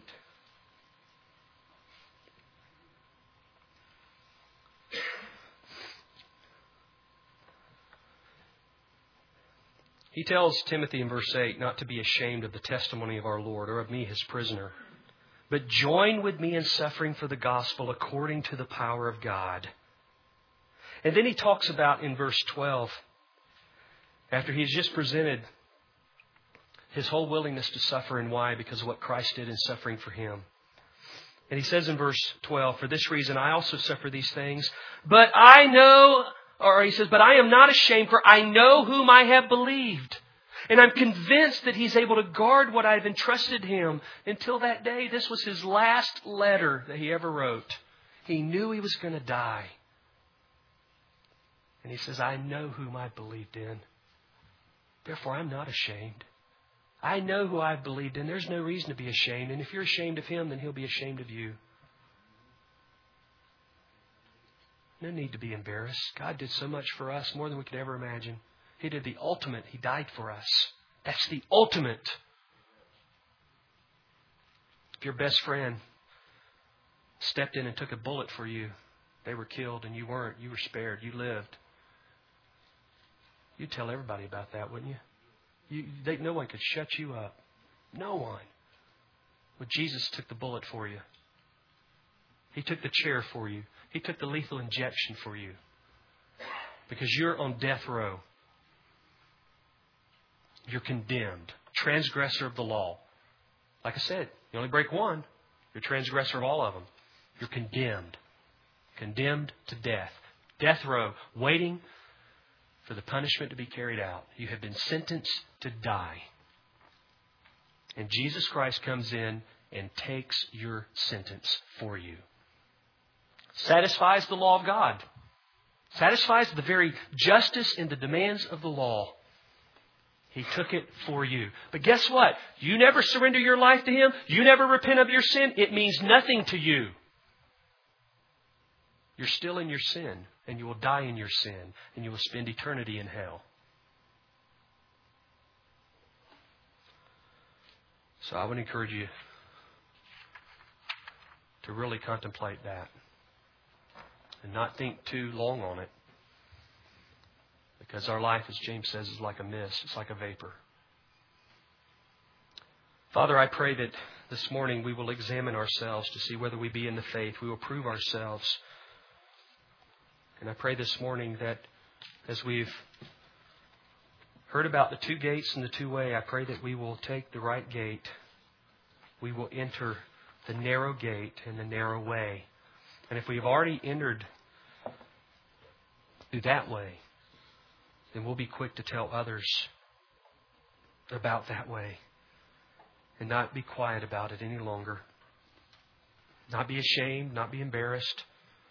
[SPEAKER 1] He tells Timothy in verse 8 not to be ashamed of the testimony of our Lord or of me, his prisoner, but join with me in suffering for the gospel according to the power of God. And then he talks about in verse 12, after he's just presented his whole willingness to suffer and why, because of what Christ did in suffering for him. And he says in verse 12, for this reason I also suffer these things, but I know... Or he says, but I am not ashamed, for I know whom I have believed. And I'm convinced that he's able to guard what I've entrusted him until that day. This was his last letter that he ever wrote. He knew he was going to die. And he says, I know whom I believed in. Therefore, I'm not ashamed. I know who I've believed in. There's no reason to be ashamed. And if you're ashamed of him, then he'll be ashamed of you. No need to be embarrassed. God did so much for us, more than we could ever imagine. He did the ultimate. He died for us. That's the ultimate. If your best friend stepped in and took a bullet for you, they were killed and you weren't. You were spared. You lived. You'd tell everybody about that, wouldn't you? No one could shut you up. No one. But Jesus took the bullet for you. He took the chair for you. He took the lethal injection for you. Because you're on death row. You're condemned. Transgressor of the law. Like I said, you only break one. You're a transgressor of all of them. You're condemned. Condemned to death. Death row. Waiting for the punishment to be carried out. You have been sentenced to die. And Jesus Christ comes in and takes your sentence for you. Satisfies the law of God. Satisfies the very justice and the demands of the law. He took it for you. But guess what? You never surrender your life to Him. You never repent of your sin. It means nothing to you. You're still in your sin. And you will die in your sin. And you will spend eternity in hell. So I would encourage you to really contemplate that. And not think too long on it. Because our life, as James says, is like a mist. It's like a vapor. Father, I pray that this morning we will examine ourselves to see whether we be in the faith. We will prove ourselves And I pray this morning that as we've heard about the two gates and the two-way, I pray that we will take the right gate. We will enter the narrow gate and the narrow way. And if we've already entered through that way, then we'll be quick to tell others about that way and not be quiet about it any longer. Not be ashamed, not be embarrassed.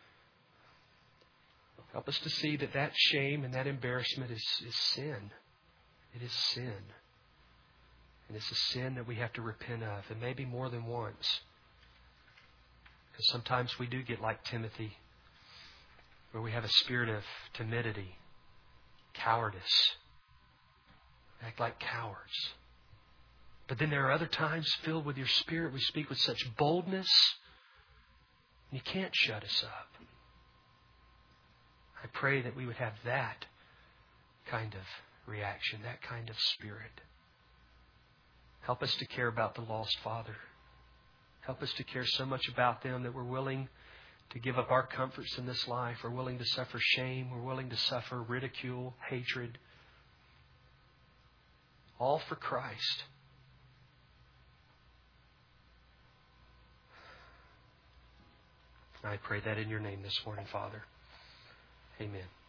[SPEAKER 1] Help us to see that that shame and that embarrassment is sin. It is sin. And it's a sin that we have to repent of, and maybe more than once. Because sometimes we do get like Timothy, where we have a spirit of timidity, cowardice, act like cowards. But then there are other times filled with your Spirit, we speak with such boldness, and you can't shut us up. I pray that we would have that kind of reaction, that kind of spirit. Help us to care about the lost Father. Help us to care so much about them that we're willing to give up our comforts in this life. We're willing to suffer shame. We're willing to suffer ridicule, hatred. All for Christ. I pray that in your name this morning, Father. Amen.